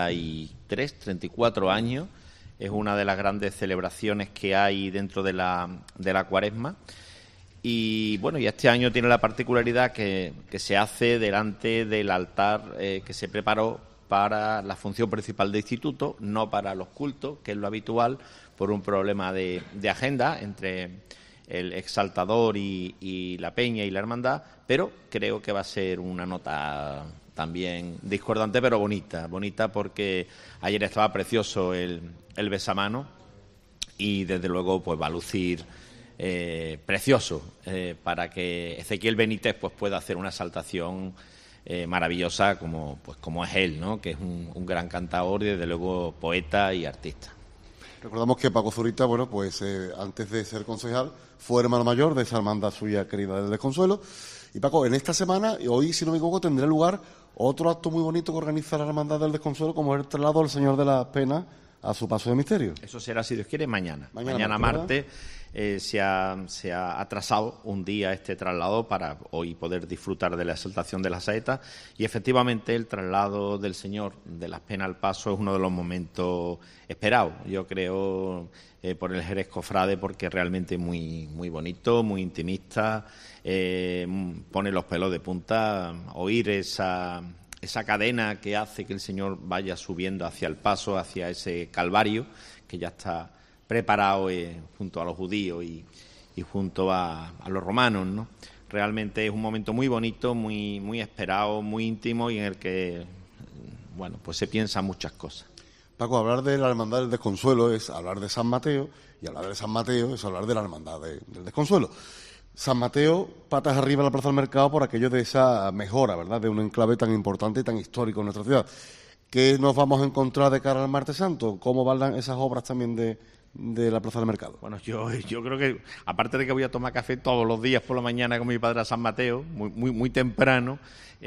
34 años. Es una de las grandes celebraciones que hay dentro de la Cuaresma. Y bueno, y este año tiene la particularidad que se hace delante del altar que se preparó para la función principal del instituto, no para los cultos, que es lo habitual, por un problema de agenda entre el exaltador y la peña y la hermandad, pero creo que va a ser una nota también discordante, pero bonita porque ayer estaba precioso el besamano, y desde luego pues va a lucir precioso para que Ezequiel Benítez pues pueda hacer una exaltación maravillosa como es él, ¿no? Que es un gran cantador y desde luego poeta y artista. Recordamos que Paco Zurita, antes de ser concejal, fue hermano mayor de esa hermandad suya querida del Desconsuelo, Y Paco, en esta semana, y hoy, si no me equivoco, tendrá lugar otro acto muy bonito que organiza la Hermandad del Desconsuelo, como es el traslado del Señor de las Penas a su paso de misterio. Eso será, si Dios quiere, mañana. Mañana martes se ha atrasado un día este traslado para hoy poder disfrutar de la exaltación de la saeta, y efectivamente el traslado del Señor de las Penas al paso es uno de los momentos esperados, yo creo, por el Jerez Cofrade, porque es realmente muy, muy bonito, muy intimista, pone los pelos de punta oír esa cadena que hace que el Señor vaya subiendo hacia el paso, hacia ese Calvario que ya está preparado junto a los judíos y junto a los romanos, ¿no? Realmente es un momento muy bonito, muy, muy esperado, muy íntimo, y en el que, bueno, pues se piensan muchas cosas. Paco, hablar de la Hermandad del Desconsuelo es hablar de San Mateo, y hablar de San Mateo es hablar de la Hermandad del Desconsuelo. San Mateo, patas arriba en la Plaza del Mercado por aquello de esa mejora, ¿verdad?, de un enclave tan importante y tan histórico en nuestra ciudad. ¿Qué nos vamos a encontrar de cara al Martes Santo? ¿Cómo van esas obras también de la Plaza del Mercado? Bueno, yo creo que, aparte de que voy a tomar café todos los días por la mañana con mi padre a San Mateo, muy temprano,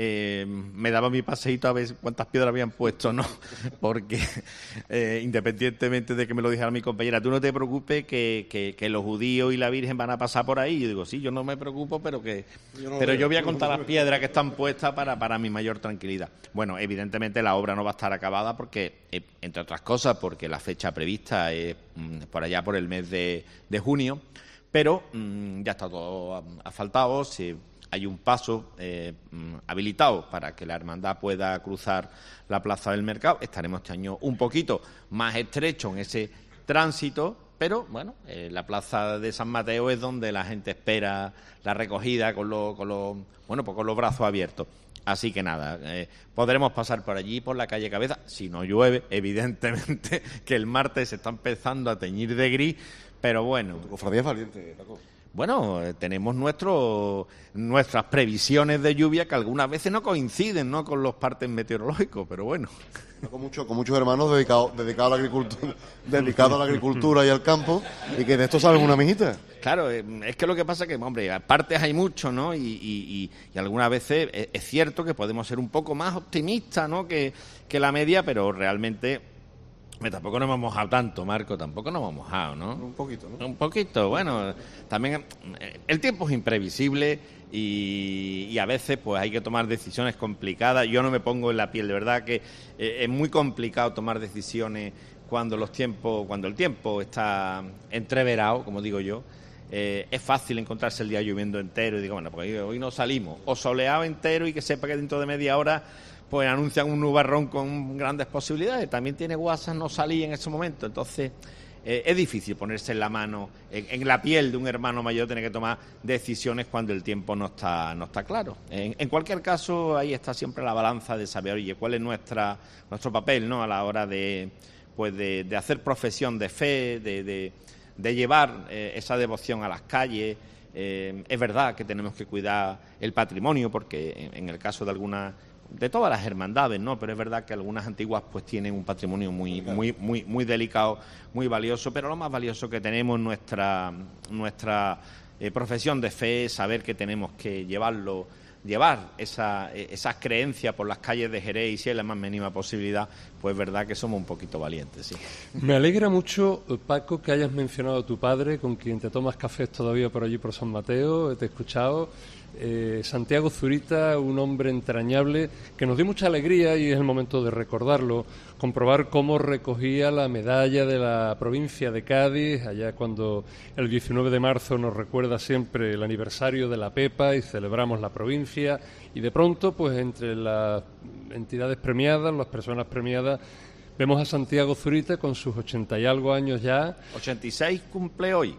me daba mi paseíto a ver cuántas piedras habían puesto, ¿no? Porque independientemente de que me lo dijera mi compañera, tú no te preocupes que los judíos y la Virgen van a pasar por ahí. Y yo digo, sí, yo no me preocupo, pero yo voy a contar las piedras que están puestas para mi mayor tranquilidad. Bueno, evidentemente la obra no va a estar acabada porque, entre otras cosas, porque la fecha prevista es por allá por el mes de junio, pero ya está todo asfaltado, hay un paso habilitado para que la hermandad pueda cruzar la Plaza del Mercado. Estaremos este año un poquito más estrecho en ese tránsito, pero bueno, la Plaza de San Mateo es donde la gente espera la recogida con los brazos abiertos. Así que nada, podremos pasar por allí, por la calle Cabeza, si no llueve, evidentemente, que el martes se está empezando a teñir de gris, pero bueno. Tu cofradía es valiente, Paco. Bueno, tenemos nuestras previsiones de lluvia que algunas veces no coinciden, ¿no?, con los partes meteorológicos, pero bueno. Con muchos hermanos dedicados a la agricultura y al campo, y que de esto saben una mijita. Claro, es que lo que pasa es que, hombre, partes hay mucho, ¿no? Y algunas veces es cierto que podemos ser un poco más optimistas, ¿no?, que la media, pero realmente tampoco nos hemos mojado tanto, Marco, tampoco nos hemos mojado, ¿no? Un poquito, ¿no? Un poquito, bueno, también el tiempo es imprevisible y a veces pues hay que tomar decisiones complicadas. Yo no me pongo en la piel, de verdad que es muy complicado tomar decisiones cuando el tiempo está entreverado, como digo yo. Es fácil encontrarse el día lloviendo entero y digo, bueno, pues hoy no salimos, o soleado entero y que sepa que dentro de media hora pues anuncian un nubarrón con grandes posibilidades. También tiene guasas no salir en ese momento. Entonces es difícil ponerse en la mano, en la piel de un hermano mayor, tener que tomar decisiones cuando el tiempo no está claro. En cualquier caso, ahí está siempre la balanza de saber, oye, cuál es nuestro papel, ¿no?, a la hora de hacer profesión de fe, de llevar esa devoción a las calles. Es verdad que tenemos que cuidar el patrimonio, porque en el caso de todas las hermandades, ¿no?, pero es verdad que algunas antiguas pues tienen un patrimonio muy delicado, muy valioso, pero lo más valioso que tenemos nuestra profesión de fe, saber que tenemos que llevar esas creencias por las calles de Jerez, y si hay la más mínima posibilidad, pues es verdad que somos un poquito valientes, sí. Me alegra mucho, Paco, que hayas mencionado a tu padre, con quien te tomas cafés todavía por allí por San Mateo, te he escuchado. Santiago Zurita, un hombre entrañable que nos dio mucha alegría, y es el momento de recordarlo, comprobar cómo recogía la medalla de la provincia de Cádiz, allá cuando el 19 de marzo nos recuerda siempre el aniversario de la Pepa y celebramos la provincia, y de pronto, pues entre las entidades premiadas, las personas premiadas, vemos a Santiago Zurita con sus 80 y algo años ya. 86 cumple hoy.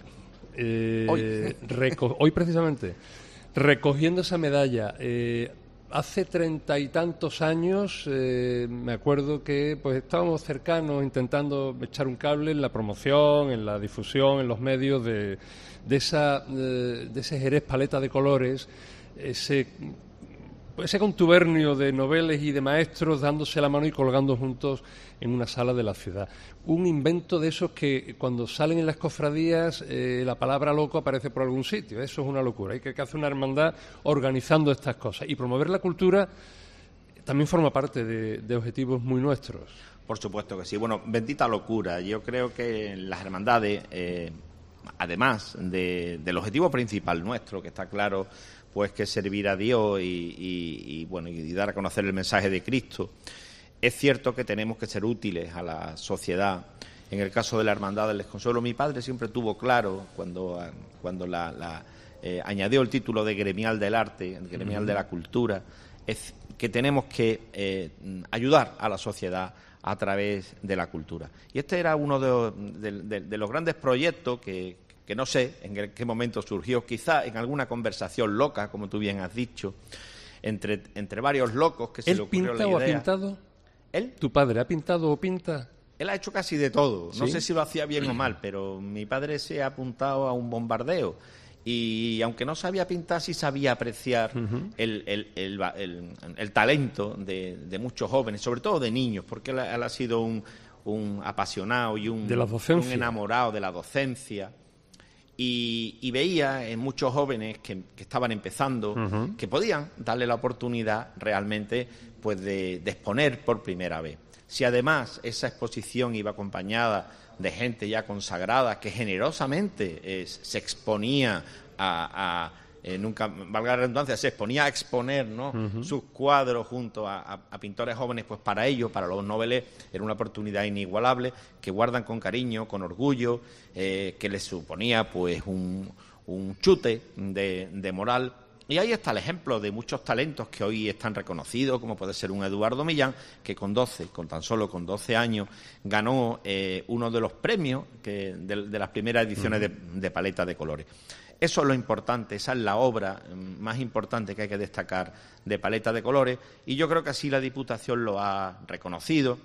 Hoy precisamente. Recogiendo esa medalla. Hace 30 y tantos años me acuerdo que pues estábamos cercanos intentando echar un cable en la promoción, en la difusión, en los medios de ese Jerez paleta de colores, ese ese contubernio de noveles y de maestros dándose la mano y colgando juntos en una sala de la ciudad. Un invento de esos que cuando salen en las cofradías la palabra loco aparece por algún sitio. Eso es una locura. Hay que hacer una hermandad organizando estas cosas. Y promover la cultura también forma parte de objetivos muy nuestros. Por supuesto que sí. Bueno, bendita locura. Yo creo que las hermandades, además del objetivo principal nuestro, que está claro, pues que servir a Dios y dar a conocer el mensaje de Cristo, es cierto que tenemos que ser útiles a la sociedad. En el caso de la Hermandad del Desconsuelo, mi padre siempre tuvo claro, cuando añadió el título de gremial del arte, el gremial de la cultura, es que tenemos que ayudar a la sociedad a través de la cultura. Y este era uno de los grandes proyectos que no sé en qué momento surgió, quizá en alguna conversación loca, como tú bien has dicho, entre varios locos que se le ocurrió la idea. ¿Él pinta o ha pintado? ¿Él? ¿Tu padre ha pintado o pinta? Él ha hecho casi de todo. No ¿Sí? sé si lo hacía bien o mal, pero mi padre se ha apuntado a un bombardeo. Y aunque no sabía pintar, sí sabía apreciar el talento de muchos jóvenes, sobre todo de niños, porque él ha sido un apasionado y un enamorado de la docencia. Y veía en muchos jóvenes que estaban empezando, que podían darle la oportunidad realmente pues de exponer por primera vez. Si además esa exposición iba acompañada de gente ya consagrada que generosamente se exponía nunca valga la redundancia, se exponía a exponer, ¿no? Sus cuadros junto a pintores jóvenes, pues para ellos, para los noveles, era una oportunidad inigualable que guardan con cariño, con orgullo, que les suponía pues un chute de moral. Y ahí está el ejemplo de muchos talentos que hoy están reconocidos, como puede ser un Eduardo Millán, que tan solo con 12 años, ganó uno de los premios de las primeras ediciones de Paleta de Colores. Eso es lo importante, esa es la obra más importante que hay que destacar de Paleta de Colores, y yo creo que así la Diputación lo ha reconocido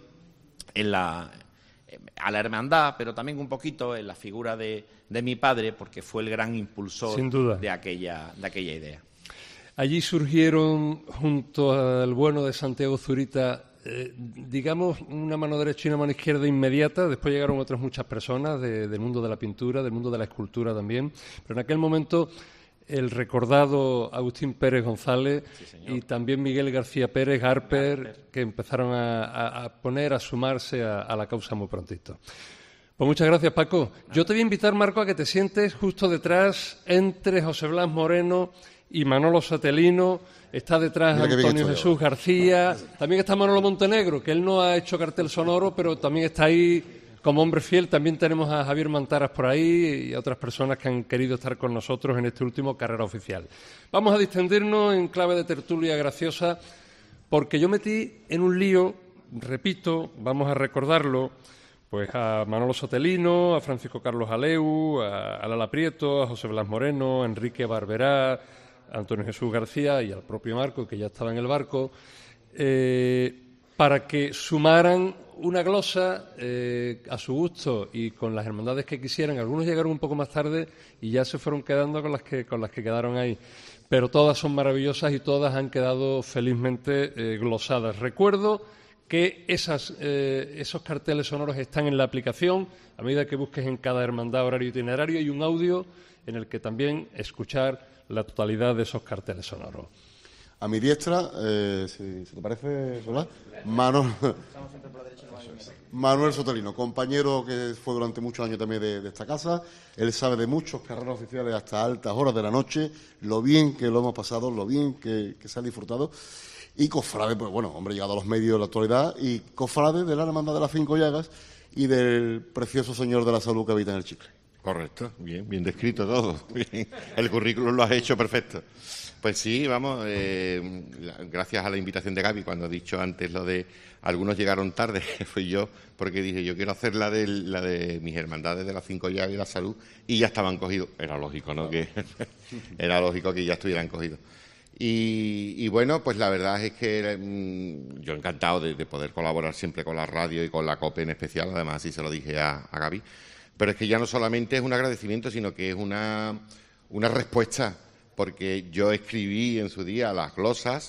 a la hermandad, pero también un poquito en la figura de mi padre, porque fue el gran impulsor sin duda de aquella idea. Allí surgieron, junto al bueno de Santiago Zurita, digamos, una mano derecha y una mano izquierda inmediata. Después llegaron otras muchas personas del mundo de la pintura, del mundo de la escultura también. Pero en aquel momento el recordado Agustín Pérez González y también Miguel García Pérez, Garper, que empezaron a sumarse a la causa muy prontito. Pues muchas gracias, Paco. Yo te voy a invitar, Marco, a que te sientes justo detrás, entre José Blas Moreno y Manolo Satelino. Está detrás Antonio Jesús García. También está Manolo Montenegro, que él no ha hecho cartel sonoro, pero también está ahí como hombre fiel. También tenemos a Javier Mantaras por ahí y a otras personas que han querido estar con nosotros en este último Carrera Oficial. Vamos a distendernos en clave de tertulia graciosa, porque yo metí en un lío, repito, vamos a recordarlo, pues a Manolo Satelino, a Francisco Carlos Aleu, a Lala Prieto, a José Blas Moreno, a Enrique Barberá, a Antonio Jesús García y al propio Marco, que ya estaba en el barco, para que sumaran una glosa a su gusto y con las hermandades que quisieran. Algunos llegaron un poco más tarde y ya se fueron quedando con las que quedaron ahí. Pero todas son maravillosas y todas han quedado felizmente glosadas. Recuerdo que esos carteles sonoros están en la aplicación. A medida que busques en cada hermandad horario itinerario hay un audio en el que también escuchar la totalidad de esos carteles sonoros. A mi diestra, si te parece, Solá, Manuel Sotolino, compañero que fue durante muchos años también de esta casa. Él sabe de muchos carreras oficiales hasta altas horas de la noche, lo bien que lo hemos pasado, lo bien que se ha disfrutado. Y cofrade, pues bueno, hombre, llegado a los medios de la actualidad, y cofrade de la Hermandad de las Cinco Llagas y del precioso Señor de la Salud que habita en el Chicle. Correcto, bien descrito todo. Bien. El currículum lo has hecho perfecto. Pues sí, vamos, gracias a la invitación de Gaby, cuando he dicho antes lo de algunos llegaron tarde, fui yo, porque dije, yo quiero hacer la de mis hermandades de las Cinco Llagas y la Salud, y ya estaban cogidos. Era lógico, ¿no? Era lógico que ya estuvieran cogidos. Y bueno, pues la verdad es que yo encantado de poder colaborar siempre con la radio y con la COPE en especial, además así se lo dije a Gaby, pero es que ya no solamente es un agradecimiento, sino que es una respuesta, porque yo escribí en su día las glosas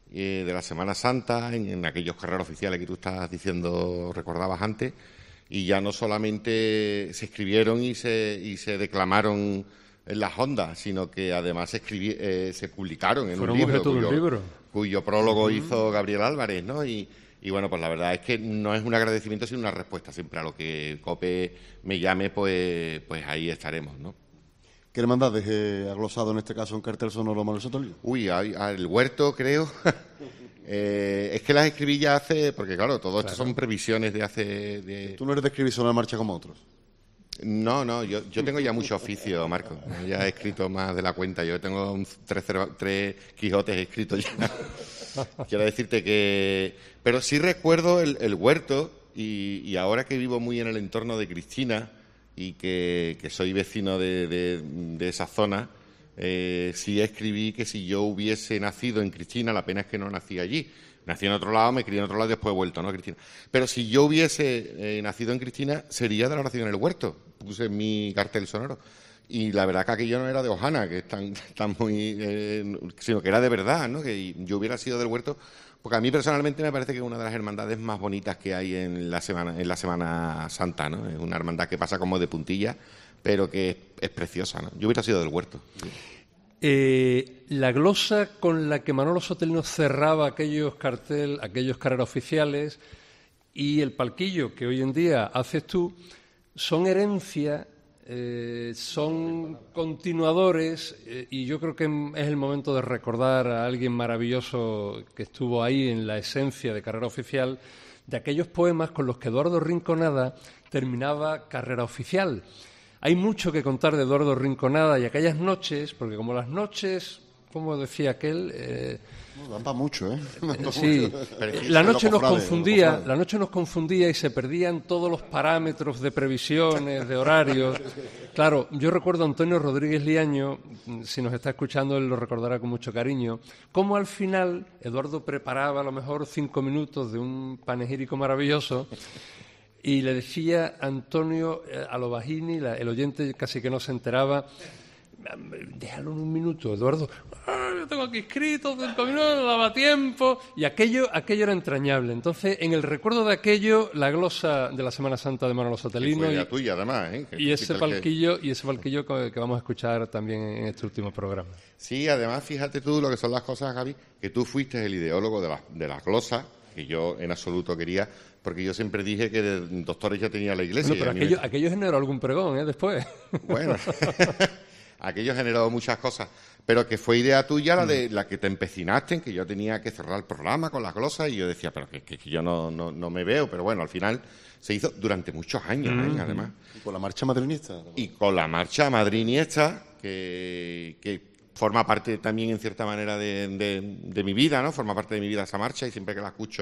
de la Semana Santa, en aquellos carreras oficiales que tú estás diciendo, recordabas antes, y ya no solamente se escribieron y se declamaron en las ondas, sino que además se publicaron en un libro, cuyo prólogo hizo Gabriel Álvarez, ¿no? Y bueno, pues la verdad es que no es un agradecimiento, sino una respuesta siempre a lo que COPE me llame, pues ahí estaremos, ¿no? ¿Qué hermandades ha glosado en este caso en cartel sonoro Manuel Sotolino? Uy, el Huerto, creo. Es que las escribí ya hace... Porque claro, todo esto son previsiones de hace... ¿Tú no eres de escribir solo en marcha como otros? No, yo tengo ya mucho oficio, Marco. Ya he escrito más de la cuenta. Yo tengo 3 Quijotes escritos ya. Quiero decirte que... Pero sí recuerdo el Huerto, y ahora que vivo muy en el entorno de Cristina y que soy vecino de esa zona, sí escribí que si yo hubiese nacido en Cristina, la pena es que no nací allí. Nací en otro lado, me crié en otro lado y después he vuelto, ¿no, Cristina? Pero si yo hubiese nacido en Cristina, sería de la oración en el Huerto. Puse en mi cartel sonoro. Y la verdad que aquello no era de Ojana, que es tan muy... sino que era de verdad, ¿no? Que yo hubiera sido del Huerto, porque a mí personalmente me parece que es una de las hermandades más bonitas que hay en la Semana Santa, ¿no? Es una hermandad que pasa como de puntilla, pero que es preciosa, ¿no? Yo hubiera sido del Huerto. La glosa con la que Manolo Sotolino cerraba aquellos carreras oficiales y el palquillo que hoy en día haces tú son herencia, son continuadores, y yo creo que es el momento de recordar a alguien maravilloso que estuvo ahí en la esencia de Carrera Oficial, de aquellos poemas con los que Eduardo Rinconada terminaba Carrera Oficial. Hay mucho que contar de Eduardo Rinconada y aquellas noches, porque como las noches, como decía aquel... dan para mucho, ¿eh? Sí, la noche nos confundía y se perdían todos los parámetros de previsiones, de horarios. Claro, yo recuerdo a Antonio Rodríguez Liaño, si nos está escuchando él lo recordará con mucho cariño, cómo al final Eduardo preparaba a lo mejor 5 minutos de un panegírico maravilloso. Y le decía Antonio a lo bajini, el oyente casi que no se enteraba, déjalo en un minuto, Eduardo, yo tengo aquí escrito 5 minutos, no daba tiempo, y aquello era entrañable. Entonces, en el recuerdo de aquello, la glosa de la Semana Santa de Manolo Sotolino, fue la tuya, además, y ese palquillo que vamos a escuchar también en este último programa. Sí, además, fíjate tú lo que son las cosas, Javi, que tú fuiste el ideólogo de las glosas, que yo en absoluto quería, porque yo siempre dije que de doctores ya tenía la Iglesia. Bueno, pero aquello generó algún pregón, después. Bueno, aquello generó muchas cosas, pero que fue idea tuya la que te empecinaste en que yo tenía que cerrar el programa con las glosas, y yo decía, pero que yo no me veo, pero bueno, al final se hizo durante muchos años, además. ¿Y con la marcha madrinista? Y con la marcha madrinista, que forma parte también, en cierta manera, de mi vida, ¿no? Forma parte de mi vida esa marcha, y siempre que la escucho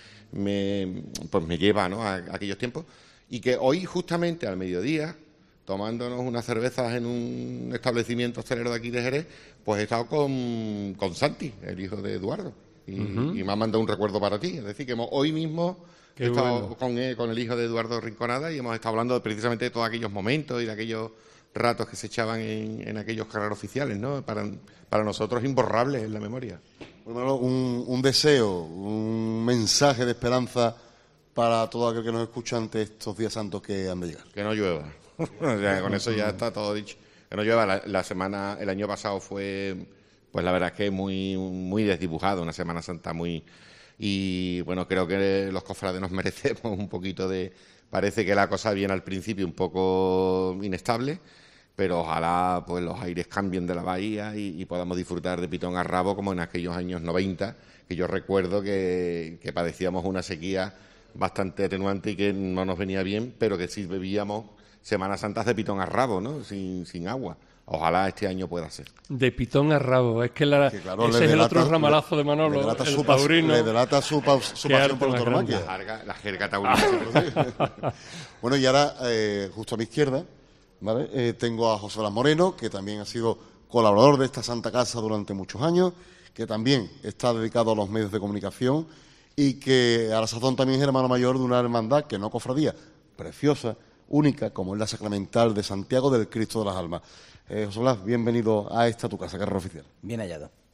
pues me lleva, ¿no?, a aquellos tiempos. Y que hoy, justamente al mediodía, tomándonos unas cervezas en un establecimiento hostelero de aquí de Jerez, pues he estado con Santi, el hijo de Eduardo, y me ha mandado un recuerdo para ti. Es decir, que hoy mismo he estado con el hijo de Eduardo Rinconada y hemos estado hablando precisamente de todos aquellos momentos y de aquellos ratos que se echaban en aquellos carreras oficiales, ¿no? Para nosotros imborrables en la memoria. Bueno, un deseo, un mensaje de esperanza para todo aquel que nos escucha ante estos días santos que han de llegar. Que no llueva. O sea, con eso ya está todo dicho. Que no llueva. El año pasado fue, pues la verdad es que muy, muy desdibujado, una Semana Santa muy... Y bueno, creo que los cofrades nos merecemos un poquito de... Parece que la cosa viene al principio un poco inestable, pero ojalá pues los aires cambien de la bahía y podamos disfrutar de pitón a rabo como en aquellos años 90, que yo recuerdo que padecíamos una sequía bastante atenuante y que no nos venía bien, pero que sí bebíamos Semanas Santas de pitón a rabo, ¿no? Sin agua. Ojalá este año pueda ser. De pitón a rabo, es que claro, ese es el otro ramalazo de Manolo, el taurino. Le delata su pasión por la tauromaquia. La jerga taurina. Bueno, y ahora, justo a mi izquierda, ¿vale? Tengo a José Blas Moreno, que también ha sido colaborador de esta Santa Casa durante muchos años, que también está dedicado a los medios de comunicación y que a la sazón también es hermano mayor de una hermandad que no cofradía, preciosa, única, como es la Sacramental de Santiago del Cristo de las Almas. José Blas, bienvenido a esta tu casa, Carrera Oficial. Bien hallado.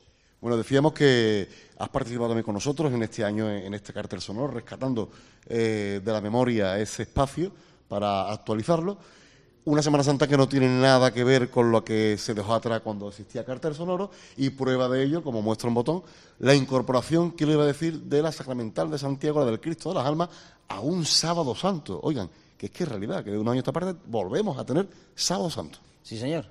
Bueno, decíamos que has participado también con nosotros en este año, en este cartel sonoro, rescatando de la memoria ese espacio para actualizarlo. Una Semana Santa que no tiene nada que ver con lo que se dejó atrás cuando existía cartel sonoro, y prueba de ello, como muestra un botón, la incorporación, ¿qué le iba a decir?, de la Sacramental de Santiago, la del Cristo de las Almas, a un Sábado Santo. Oigan, que es que en realidad, que de un año a esta parte volvemos a tener Sábado Santo. Sí, señor.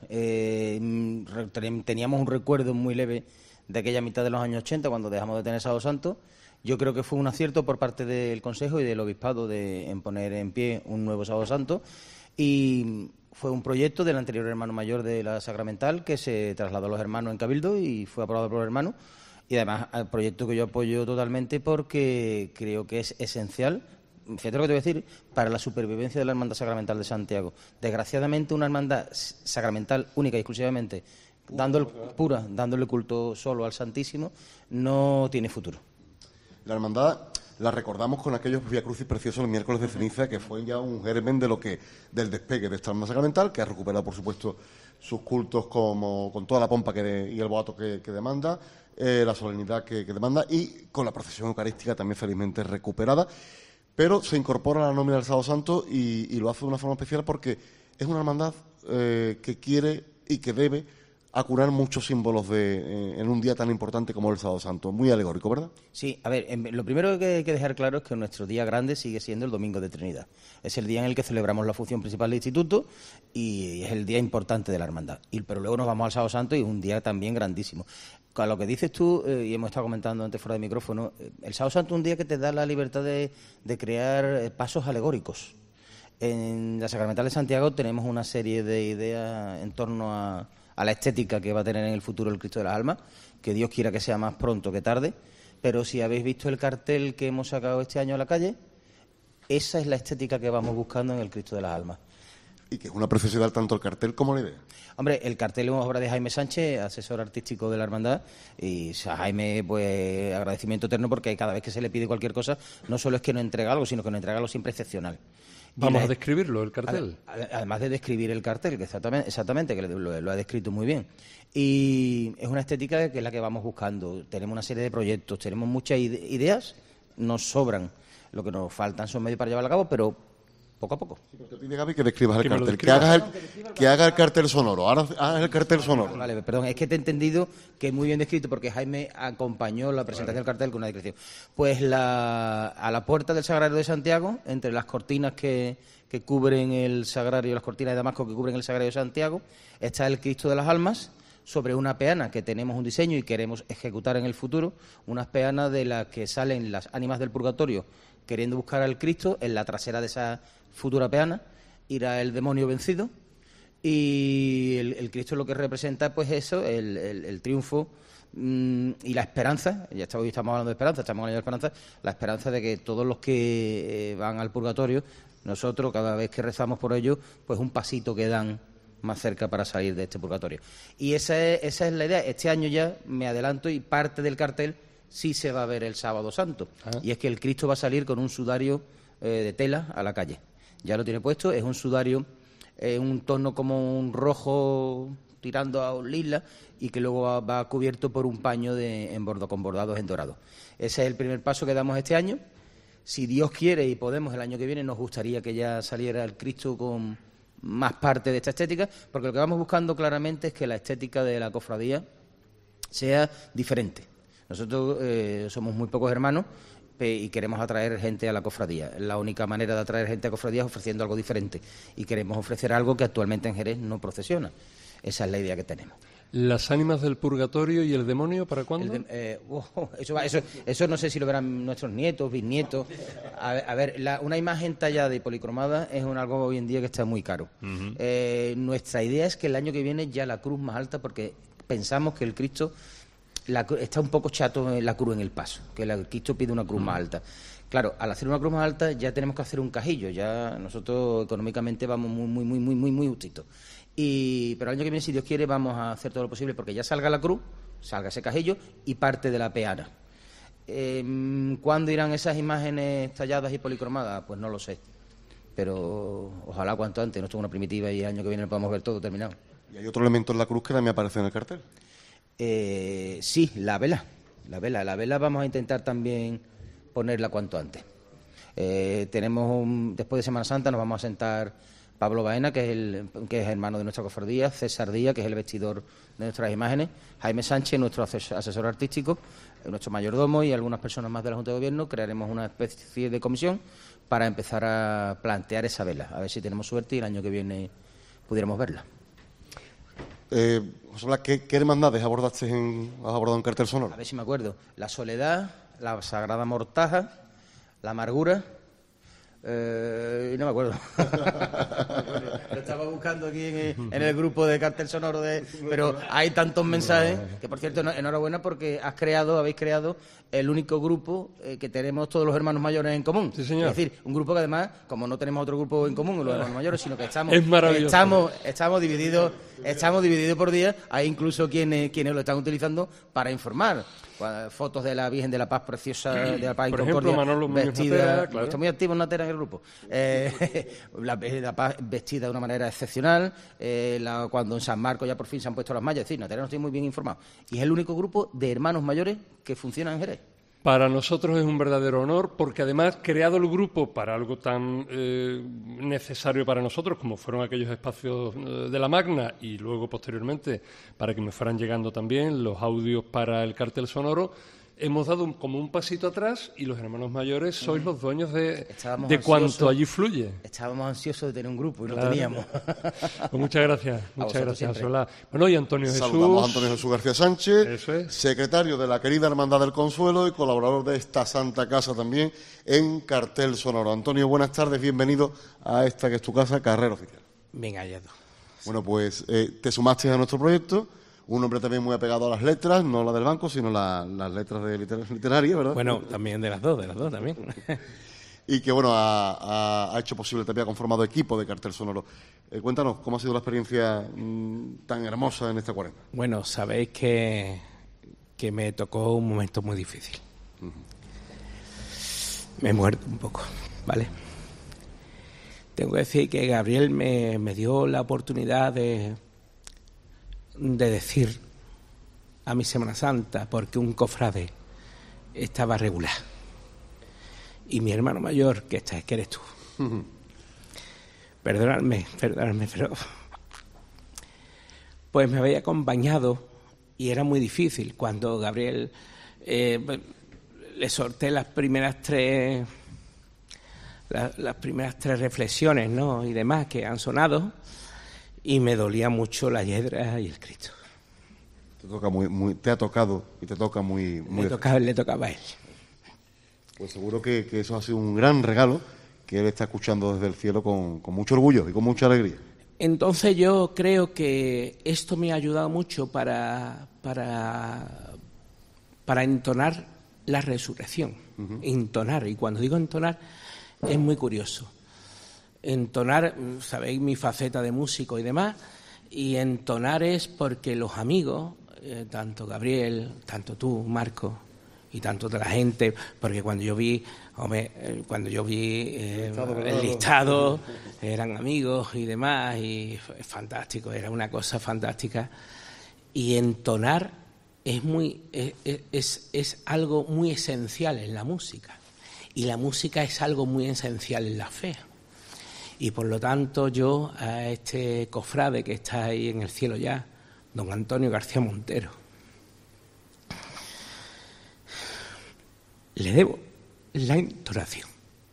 Teníamos un recuerdo muy leve de aquella mitad de los años 80, cuando dejamos de tener Sábado Santo. Yo creo que fue un acierto por parte del Consejo y del Obispado en poner en pie un nuevo Sábado Santo. Y fue un proyecto del anterior hermano mayor de la Sacramental que se trasladó a los hermanos en Cabildo y fue aprobado por los hermanos. Y además, el proyecto que yo apoyo totalmente porque creo que es esencial, fíjate lo que te voy a decir, para la supervivencia de la Hermandad Sacramental de Santiago. Desgraciadamente, una hermandad sacramental única y exclusivamente, dándole culto solo al Santísimo, no tiene futuro. La hermandad la recordamos con aquellos Vía Crucis preciosos el miércoles de ceniza, que fue ya un germen del despegue de esta hermandad sacramental, que ha recuperado, por supuesto, sus cultos con toda la pompa y el boato que demanda, la solemnidad que demanda, y con la procesión eucarística también felizmente recuperada. Pero se incorpora a la nómina del Sábado Santo y lo hace de una forma especial porque es una hermandad que quiere y que debe acunar muchos símbolos en un día tan importante como el Sábado Santo. Muy alegórico, ¿verdad? Sí, a ver, lo primero que hay que dejar claro es que nuestro día grande sigue siendo el Domingo de Trinidad. Es el día en el que celebramos la función principal del instituto y es el día importante de la hermandad. Pero luego nos vamos al Sábado Santo y es un día también grandísimo. A lo que dices tú, y hemos estado comentando antes fuera de micrófono, el Sábado Santo es un día que te da la libertad de crear pasos alegóricos. En la Sacramental de Santiago tenemos una serie de ideas en torno a la estética que va a tener en el futuro el Cristo de las Almas, que Dios quiera que sea más pronto que tarde, pero si habéis visto el cartel que hemos sacado este año a la calle, esa es la estética que vamos buscando en el Cristo de las Almas. Y que es una preciosidad tanto el cartel como la idea. Hombre, el cartel es una obra de Jaime Sánchez, asesor artístico de la hermandad, y a Jaime, pues, agradecimiento eterno porque cada vez que se le pide cualquier cosa, no solo es que nos entrega algo, sino que nos entrega algo siempre excepcional. Vamos a describirlo, el cartel. Además de describir el cartel, que exactamente, que lo ha descrito muy bien. Y es una estética que es la que vamos buscando. Tenemos una serie de proyectos, tenemos muchas ideas, nos sobran. Lo que nos faltan son medios para llevarlo a cabo, pero poco a poco. Sí, pero te pide, Gaby, que describas el cartel, que haga el cartel sonoro. Ahora haz el cartel sonoro. Vale, perdón, es que te he entendido que es muy bien descrito porque Jaime acompañó la presentación del cartel con una descripción. Pues a la puerta del Sagrario de Santiago, entre las cortinas que cubren el Sagrario, las cortinas de Damasco que cubren el Sagrario de Santiago, está el Cristo de las Almas, sobre una peana que tenemos un diseño y queremos ejecutar en el futuro, unas peanas de las que salen las ánimas del purgatorio queriendo buscar al Cristo. En la trasera de esa futura peana irá el demonio vencido y el Cristo lo que representa, pues eso, el triunfo y la esperanza. Ya estamos hablando de esperanza, estamos hablando de esperanza, la esperanza de que todos los que van al purgatorio, nosotros cada vez que rezamos por ellos, pues un pasito que dan más cerca para salir de este purgatorio. Y esa es la idea. Este año ya me adelanto y parte del cartel sí se va a ver el Sábado Santo. Y es que el Cristo va a salir con un sudario de tela a la calle. Ya lo tiene puesto, es un sudario, un tono como un rojo tirando a un lila y que luego va cubierto por un paño con bordados en dorado. Ese es el primer paso que damos este año. Si Dios quiere y podemos, el año que viene nos gustaría que ya saliera el Cristo con más parte de esta estética, porque lo que vamos buscando claramente es que la estética de la cofradía sea diferente. Nosotros somos muy pocos hermanos y queremos atraer gente a la cofradía. La única manera de atraer gente a la cofradía es ofreciendo algo diferente y queremos ofrecer algo que actualmente en Jerez no procesiona. Esa es la idea que tenemos. ¿Las ánimas del purgatorio y el demonio para cuándo? Eso no sé si lo verán nuestros nietos, bisnietos. A ver, una imagen tallada y policromada es algo hoy en día que está muy caro. Nuestra idea es que el año que viene ya la cruz más alta, porque pensamos que el Cristo está un poco chato la cruz en el paso, que el Cristo pide una cruz más alta. Claro, al hacer una cruz más alta ya tenemos que hacer un cajillo, ya nosotros económicamente vamos muy justitos. Pero el año que viene, si Dios quiere, vamos a hacer todo lo posible porque ya salga la cruz, salga ese cajillo y parte de la peana. ¿Cuándo irán esas imágenes talladas y policromadas? Pues no lo sé, pero ojalá cuanto antes. No tengo una primitiva y el año que viene lo podamos ver todo terminado. ¿Y hay otro elemento en la cruz que también aparece en el cartel? Sí, la vela vamos a intentar también ponerla cuanto antes. Después de Semana Santa nos vamos a sentar Pablo Baena, que es hermano de nuestra cofradía, César Díaz, que es el vestidor de nuestras imágenes, Jaime Sánchez, nuestro asesor artístico, nuestro mayordomo y algunas personas más de la Junta de Gobierno. Crearemos una especie de comisión para empezar a plantear esa vela, a ver si tenemos suerte y el año que viene pudiéramos verla. José Blas, ¿qué hermandades has abordado en Cartel Sonoro? A ver si me acuerdo. La Soledad, la Sagrada Mortaja, la Amargura, y no me acuerdo. Lo estaba buscando aquí en el grupo de Cartel Sonoro, pero hay tantos mensajes que, por cierto, enhorabuena porque habéis creado el único grupo que tenemos todos los hermanos mayores en común. Sí, señor. Es decir, un grupo que además, como no tenemos otro grupo en común, los hermanos mayores, sino que estamos divididos por días. Hay incluso quienes lo están utilizando para informar. Fotos de la Virgen de la Paz preciosa, de la Paz y por Concordia, ejemplo, Manolo vestida, Natera, claro. Está muy activo en Natera en el grupo. La Paz vestida de una manera excepcional, cuando en San Marcos ya por fin se han puesto las mallas. Es decir, Natera no estoy muy bien informado. Y es el único grupo de hermanos mayores que funciona en Jerez. Para nosotros es un verdadero honor porque además creado el grupo para algo tan necesario para nosotros como fueron aquellos espacios de la Magna y luego posteriormente para que me fueran llegando también los audios para el cartel sonoro, hemos dado como un pasito atrás y los hermanos mayores sois los dueños de cuanto allí fluye. Estábamos ansiosos de tener un grupo y claro. No teníamos. Pues muchas gracias, José Blas. Bueno, y Antonio Jesús. Saludamos a Antonio Jesús García Sánchez, eso es. Secretario de la querida Hermandad del Consuelo y colaborador de esta Santa Casa también en Cartel Sonoro. Antonio, buenas tardes, bienvenido a esta que es tu casa, Carrera Oficial. Bien hallado. Bueno, pues te sumaste a nuestro proyecto. Un hombre también muy apegado a las letras, no la del banco, sino las letras de literaria, ¿verdad? Bueno, también de las dos también. Y que, bueno, ha hecho posible también, ha conformado equipo de Cartel Sonoro. Cuéntanos, ¿cómo ha sido la experiencia tan hermosa en esta cuaresma? Bueno, sabéis que me tocó un momento muy difícil. Me he muerto un poco, ¿vale? Tengo que decir que Gabriel me dio la oportunidad de decir a mi Semana Santa porque un cofrade estaba regular y mi hermano mayor que eres tú. Perdonadme, pero pues me había acompañado y era muy difícil cuando Gabriel le solté las primeras tres reflexiones, ¿no? Y demás que han sonado. Y me dolía mucho la hiedra y el Cristo. Te ha tocado y te toca muy le tocaba a él. Pues seguro que eso ha sido un gran regalo que él está escuchando desde el cielo con mucho orgullo y con mucha alegría. Entonces yo creo que esto me ha ayudado mucho para entonar la resurrección. Entonar, y cuando digo entonar es muy curioso. Entonar, sabéis mi faceta de músico y demás, y entonar es porque los amigos, tanto Gabriel, tanto tú, Marco, y tanto de la gente, porque cuando yo vi el listado, eran amigos y demás, y es fantástico, era una cosa fantástica. Y entonar es algo muy esencial en la música, y la música es algo muy esencial en la fe. Y por lo tanto yo a este cofrade que está ahí en el cielo ya, don Antonio García Montero, le debo la entonación.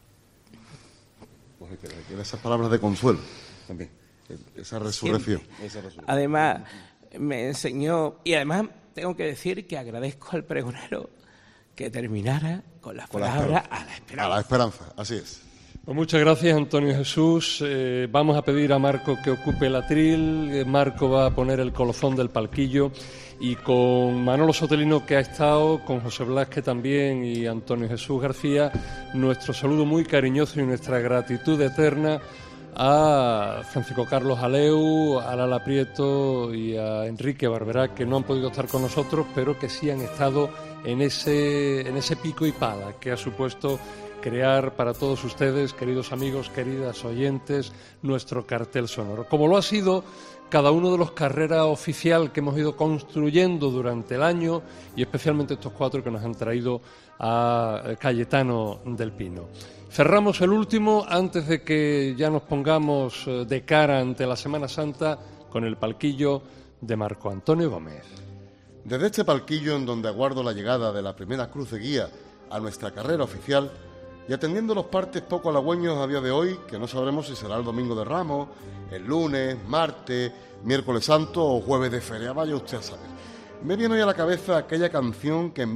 Pues esas palabras de consuelo también, esa resurrección. Además me enseñó, y además tengo que decir que agradezco al pregonero que terminara con las palabras a la esperanza. A la esperanza, así es. Pues muchas gracias, Antonio Jesús. Vamos a pedir a Marco que ocupe el atril. Marco va a poner el colofón del palquillo. Y con Manolo Sotelino, que ha estado, con José Blas, que también, y Antonio Jesús García, nuestro saludo muy cariñoso y nuestra gratitud eterna a Francisco Carlos Aleu, a Lala Prieto y a Enrique Barberá, que no han podido estar con nosotros, pero que sí han estado en ese pico y pala que ha supuesto crear para todos ustedes, queridos amigos, queridas oyentes, nuestro cartel sonoro. Como lo ha sido cada uno de los carreras oficial que hemos ido construyendo durante el año y especialmente estos 4 que nos han traído a Cayetano del Pino. Cerramos el último antes de que ya nos pongamos de cara ante la Semana Santa con el palquillo de Marco Antonio Gómez. Desde este palquillo, en donde aguardo la llegada de la primera cruz de guía a nuestra carrera oficial, y atendiendo los partes poco halagüeños a día de hoy, que no sabremos si será el Domingo de Ramos, el lunes, martes, miércoles santo o jueves de feria, vaya usted a saber. Me viene hoy a la cabeza aquella canción que en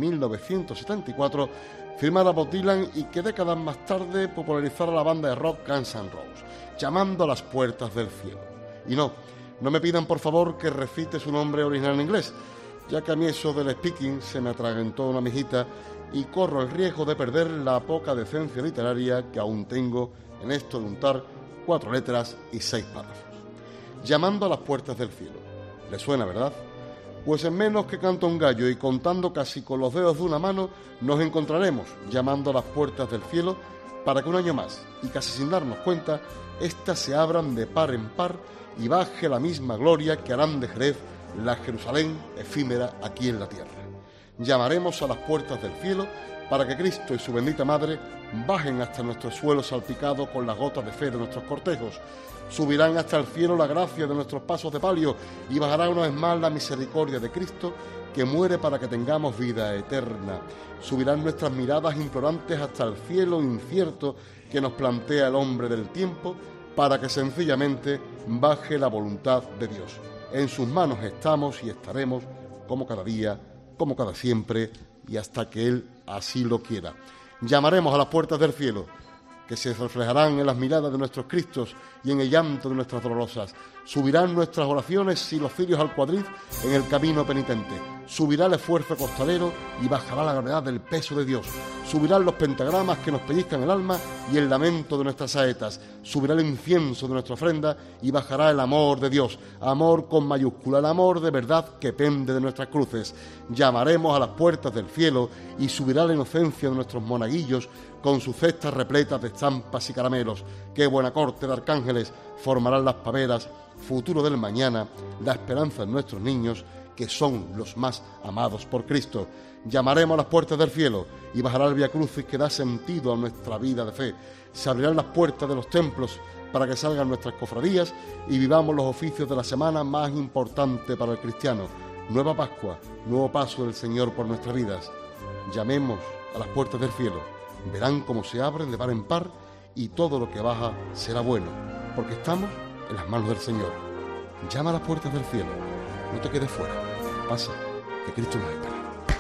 1974 firmara Bob Dylan y que décadas más tarde popularizara la banda de rock Guns N' Roses, Llamando a las puertas del cielo. Y no me pidan por favor que recite su nombre original en inglés, ya que a mí eso del speaking se me atragantó una mijita y corro el riesgo de perder la poca decencia literaria que aún tengo en esto de untar 4 letras y 6 párrafos. Llamando a las puertas del cielo. ¿Le suena, verdad? Pues en menos que canta un gallo y contando casi con los dedos de una mano, nos encontraremos llamando a las puertas del cielo para que un año más, y casi sin darnos cuenta, éstas se abran de par en par y baje la misma gloria que harán de Jerez la Jerusalén efímera aquí en la tierra. Llamaremos a las puertas del cielo para que Cristo y su bendita Madre bajen hasta nuestro suelo salpicado con las gotas de fe de nuestros cortejos. Subirán hasta el cielo la gracia de nuestros pasos de palio y bajará una vez más la misericordia de Cristo que muere para que tengamos vida eterna. Subirán nuestras miradas implorantes hasta el cielo incierto que nos plantea el hombre del tiempo para que sencillamente baje la voluntad de Dios. En sus manos estamos y estaremos como cada día, como cada siempre y hasta que Él así lo quiera. Llamaremos a las puertas del cielo, que se reflejarán en las miradas de nuestros Cristos y en el llanto de nuestras dolorosas. Subirán nuestras oraciones y los cirios al cuadril en el camino penitente. Subirá el esfuerzo costalero y bajará la gravedad del peso de Dios. Subirán los pentagramas que nos pellizcan el alma y el lamento de nuestras saetas. Subirá el incienso de nuestra ofrenda y bajará el amor de Dios. Amor con mayúscula, el amor de verdad que pende de nuestras cruces. Llamaremos a las puertas del cielo y subirá la inocencia de nuestros monaguillos con sus cestas repletas de estampas y caramelos. Qué buena corte de arcángeles formarán las paveras, futuro del mañana, la esperanza de nuestros niños, que son los más amados por Cristo. Llamaremos a las puertas del cielo y bajará el Vía Crucis que da sentido a nuestra vida de fe. Se abrirán las puertas de los templos para que salgan nuestras cofradías y vivamos los oficios de la semana más importante para el cristiano. Nueva Pascua, nuevo paso del Señor por nuestras vidas. Llamemos a las puertas del cielo. Verán cómo se abren de par en par y todo lo que baja será bueno, porque estamos en las manos del Señor. Llama a las puertas del cielo. No te quedes fuera. Pasa, que Cristo nos espera.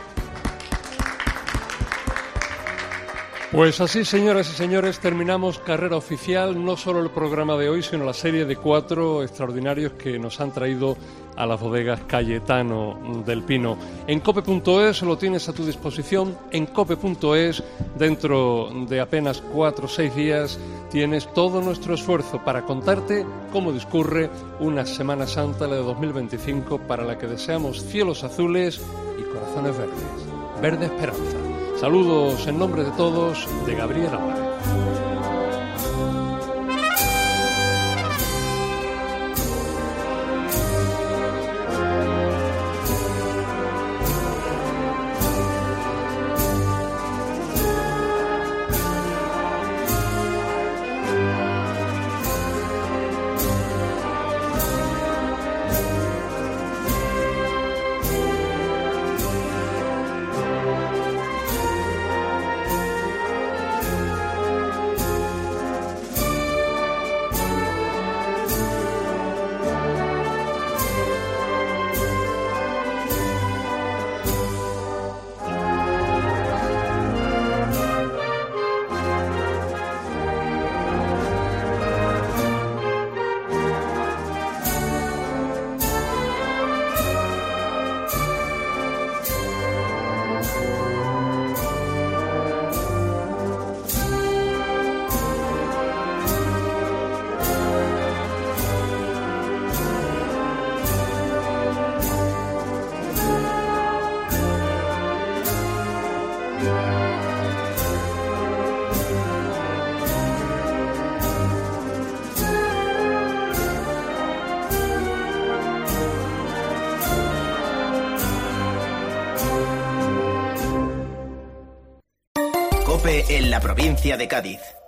Pues así, señoras y señores, terminamos Carrera Oficial, no solo el programa de hoy, sino la serie de 4 extraordinarios que nos han traído a las bodegas Cayetano del Pino. En cope.es lo tienes a tu disposición, en cope.es dentro de apenas 4 o 6 días tienes todo nuestro esfuerzo para contarte cómo discurre una Semana Santa, la de 2025, para la que deseamos cielos azules y corazones verdes. Verde esperanza. Saludos en nombre de todos, de Gabriel Álvarez. COPE en la provincia de Cádiz.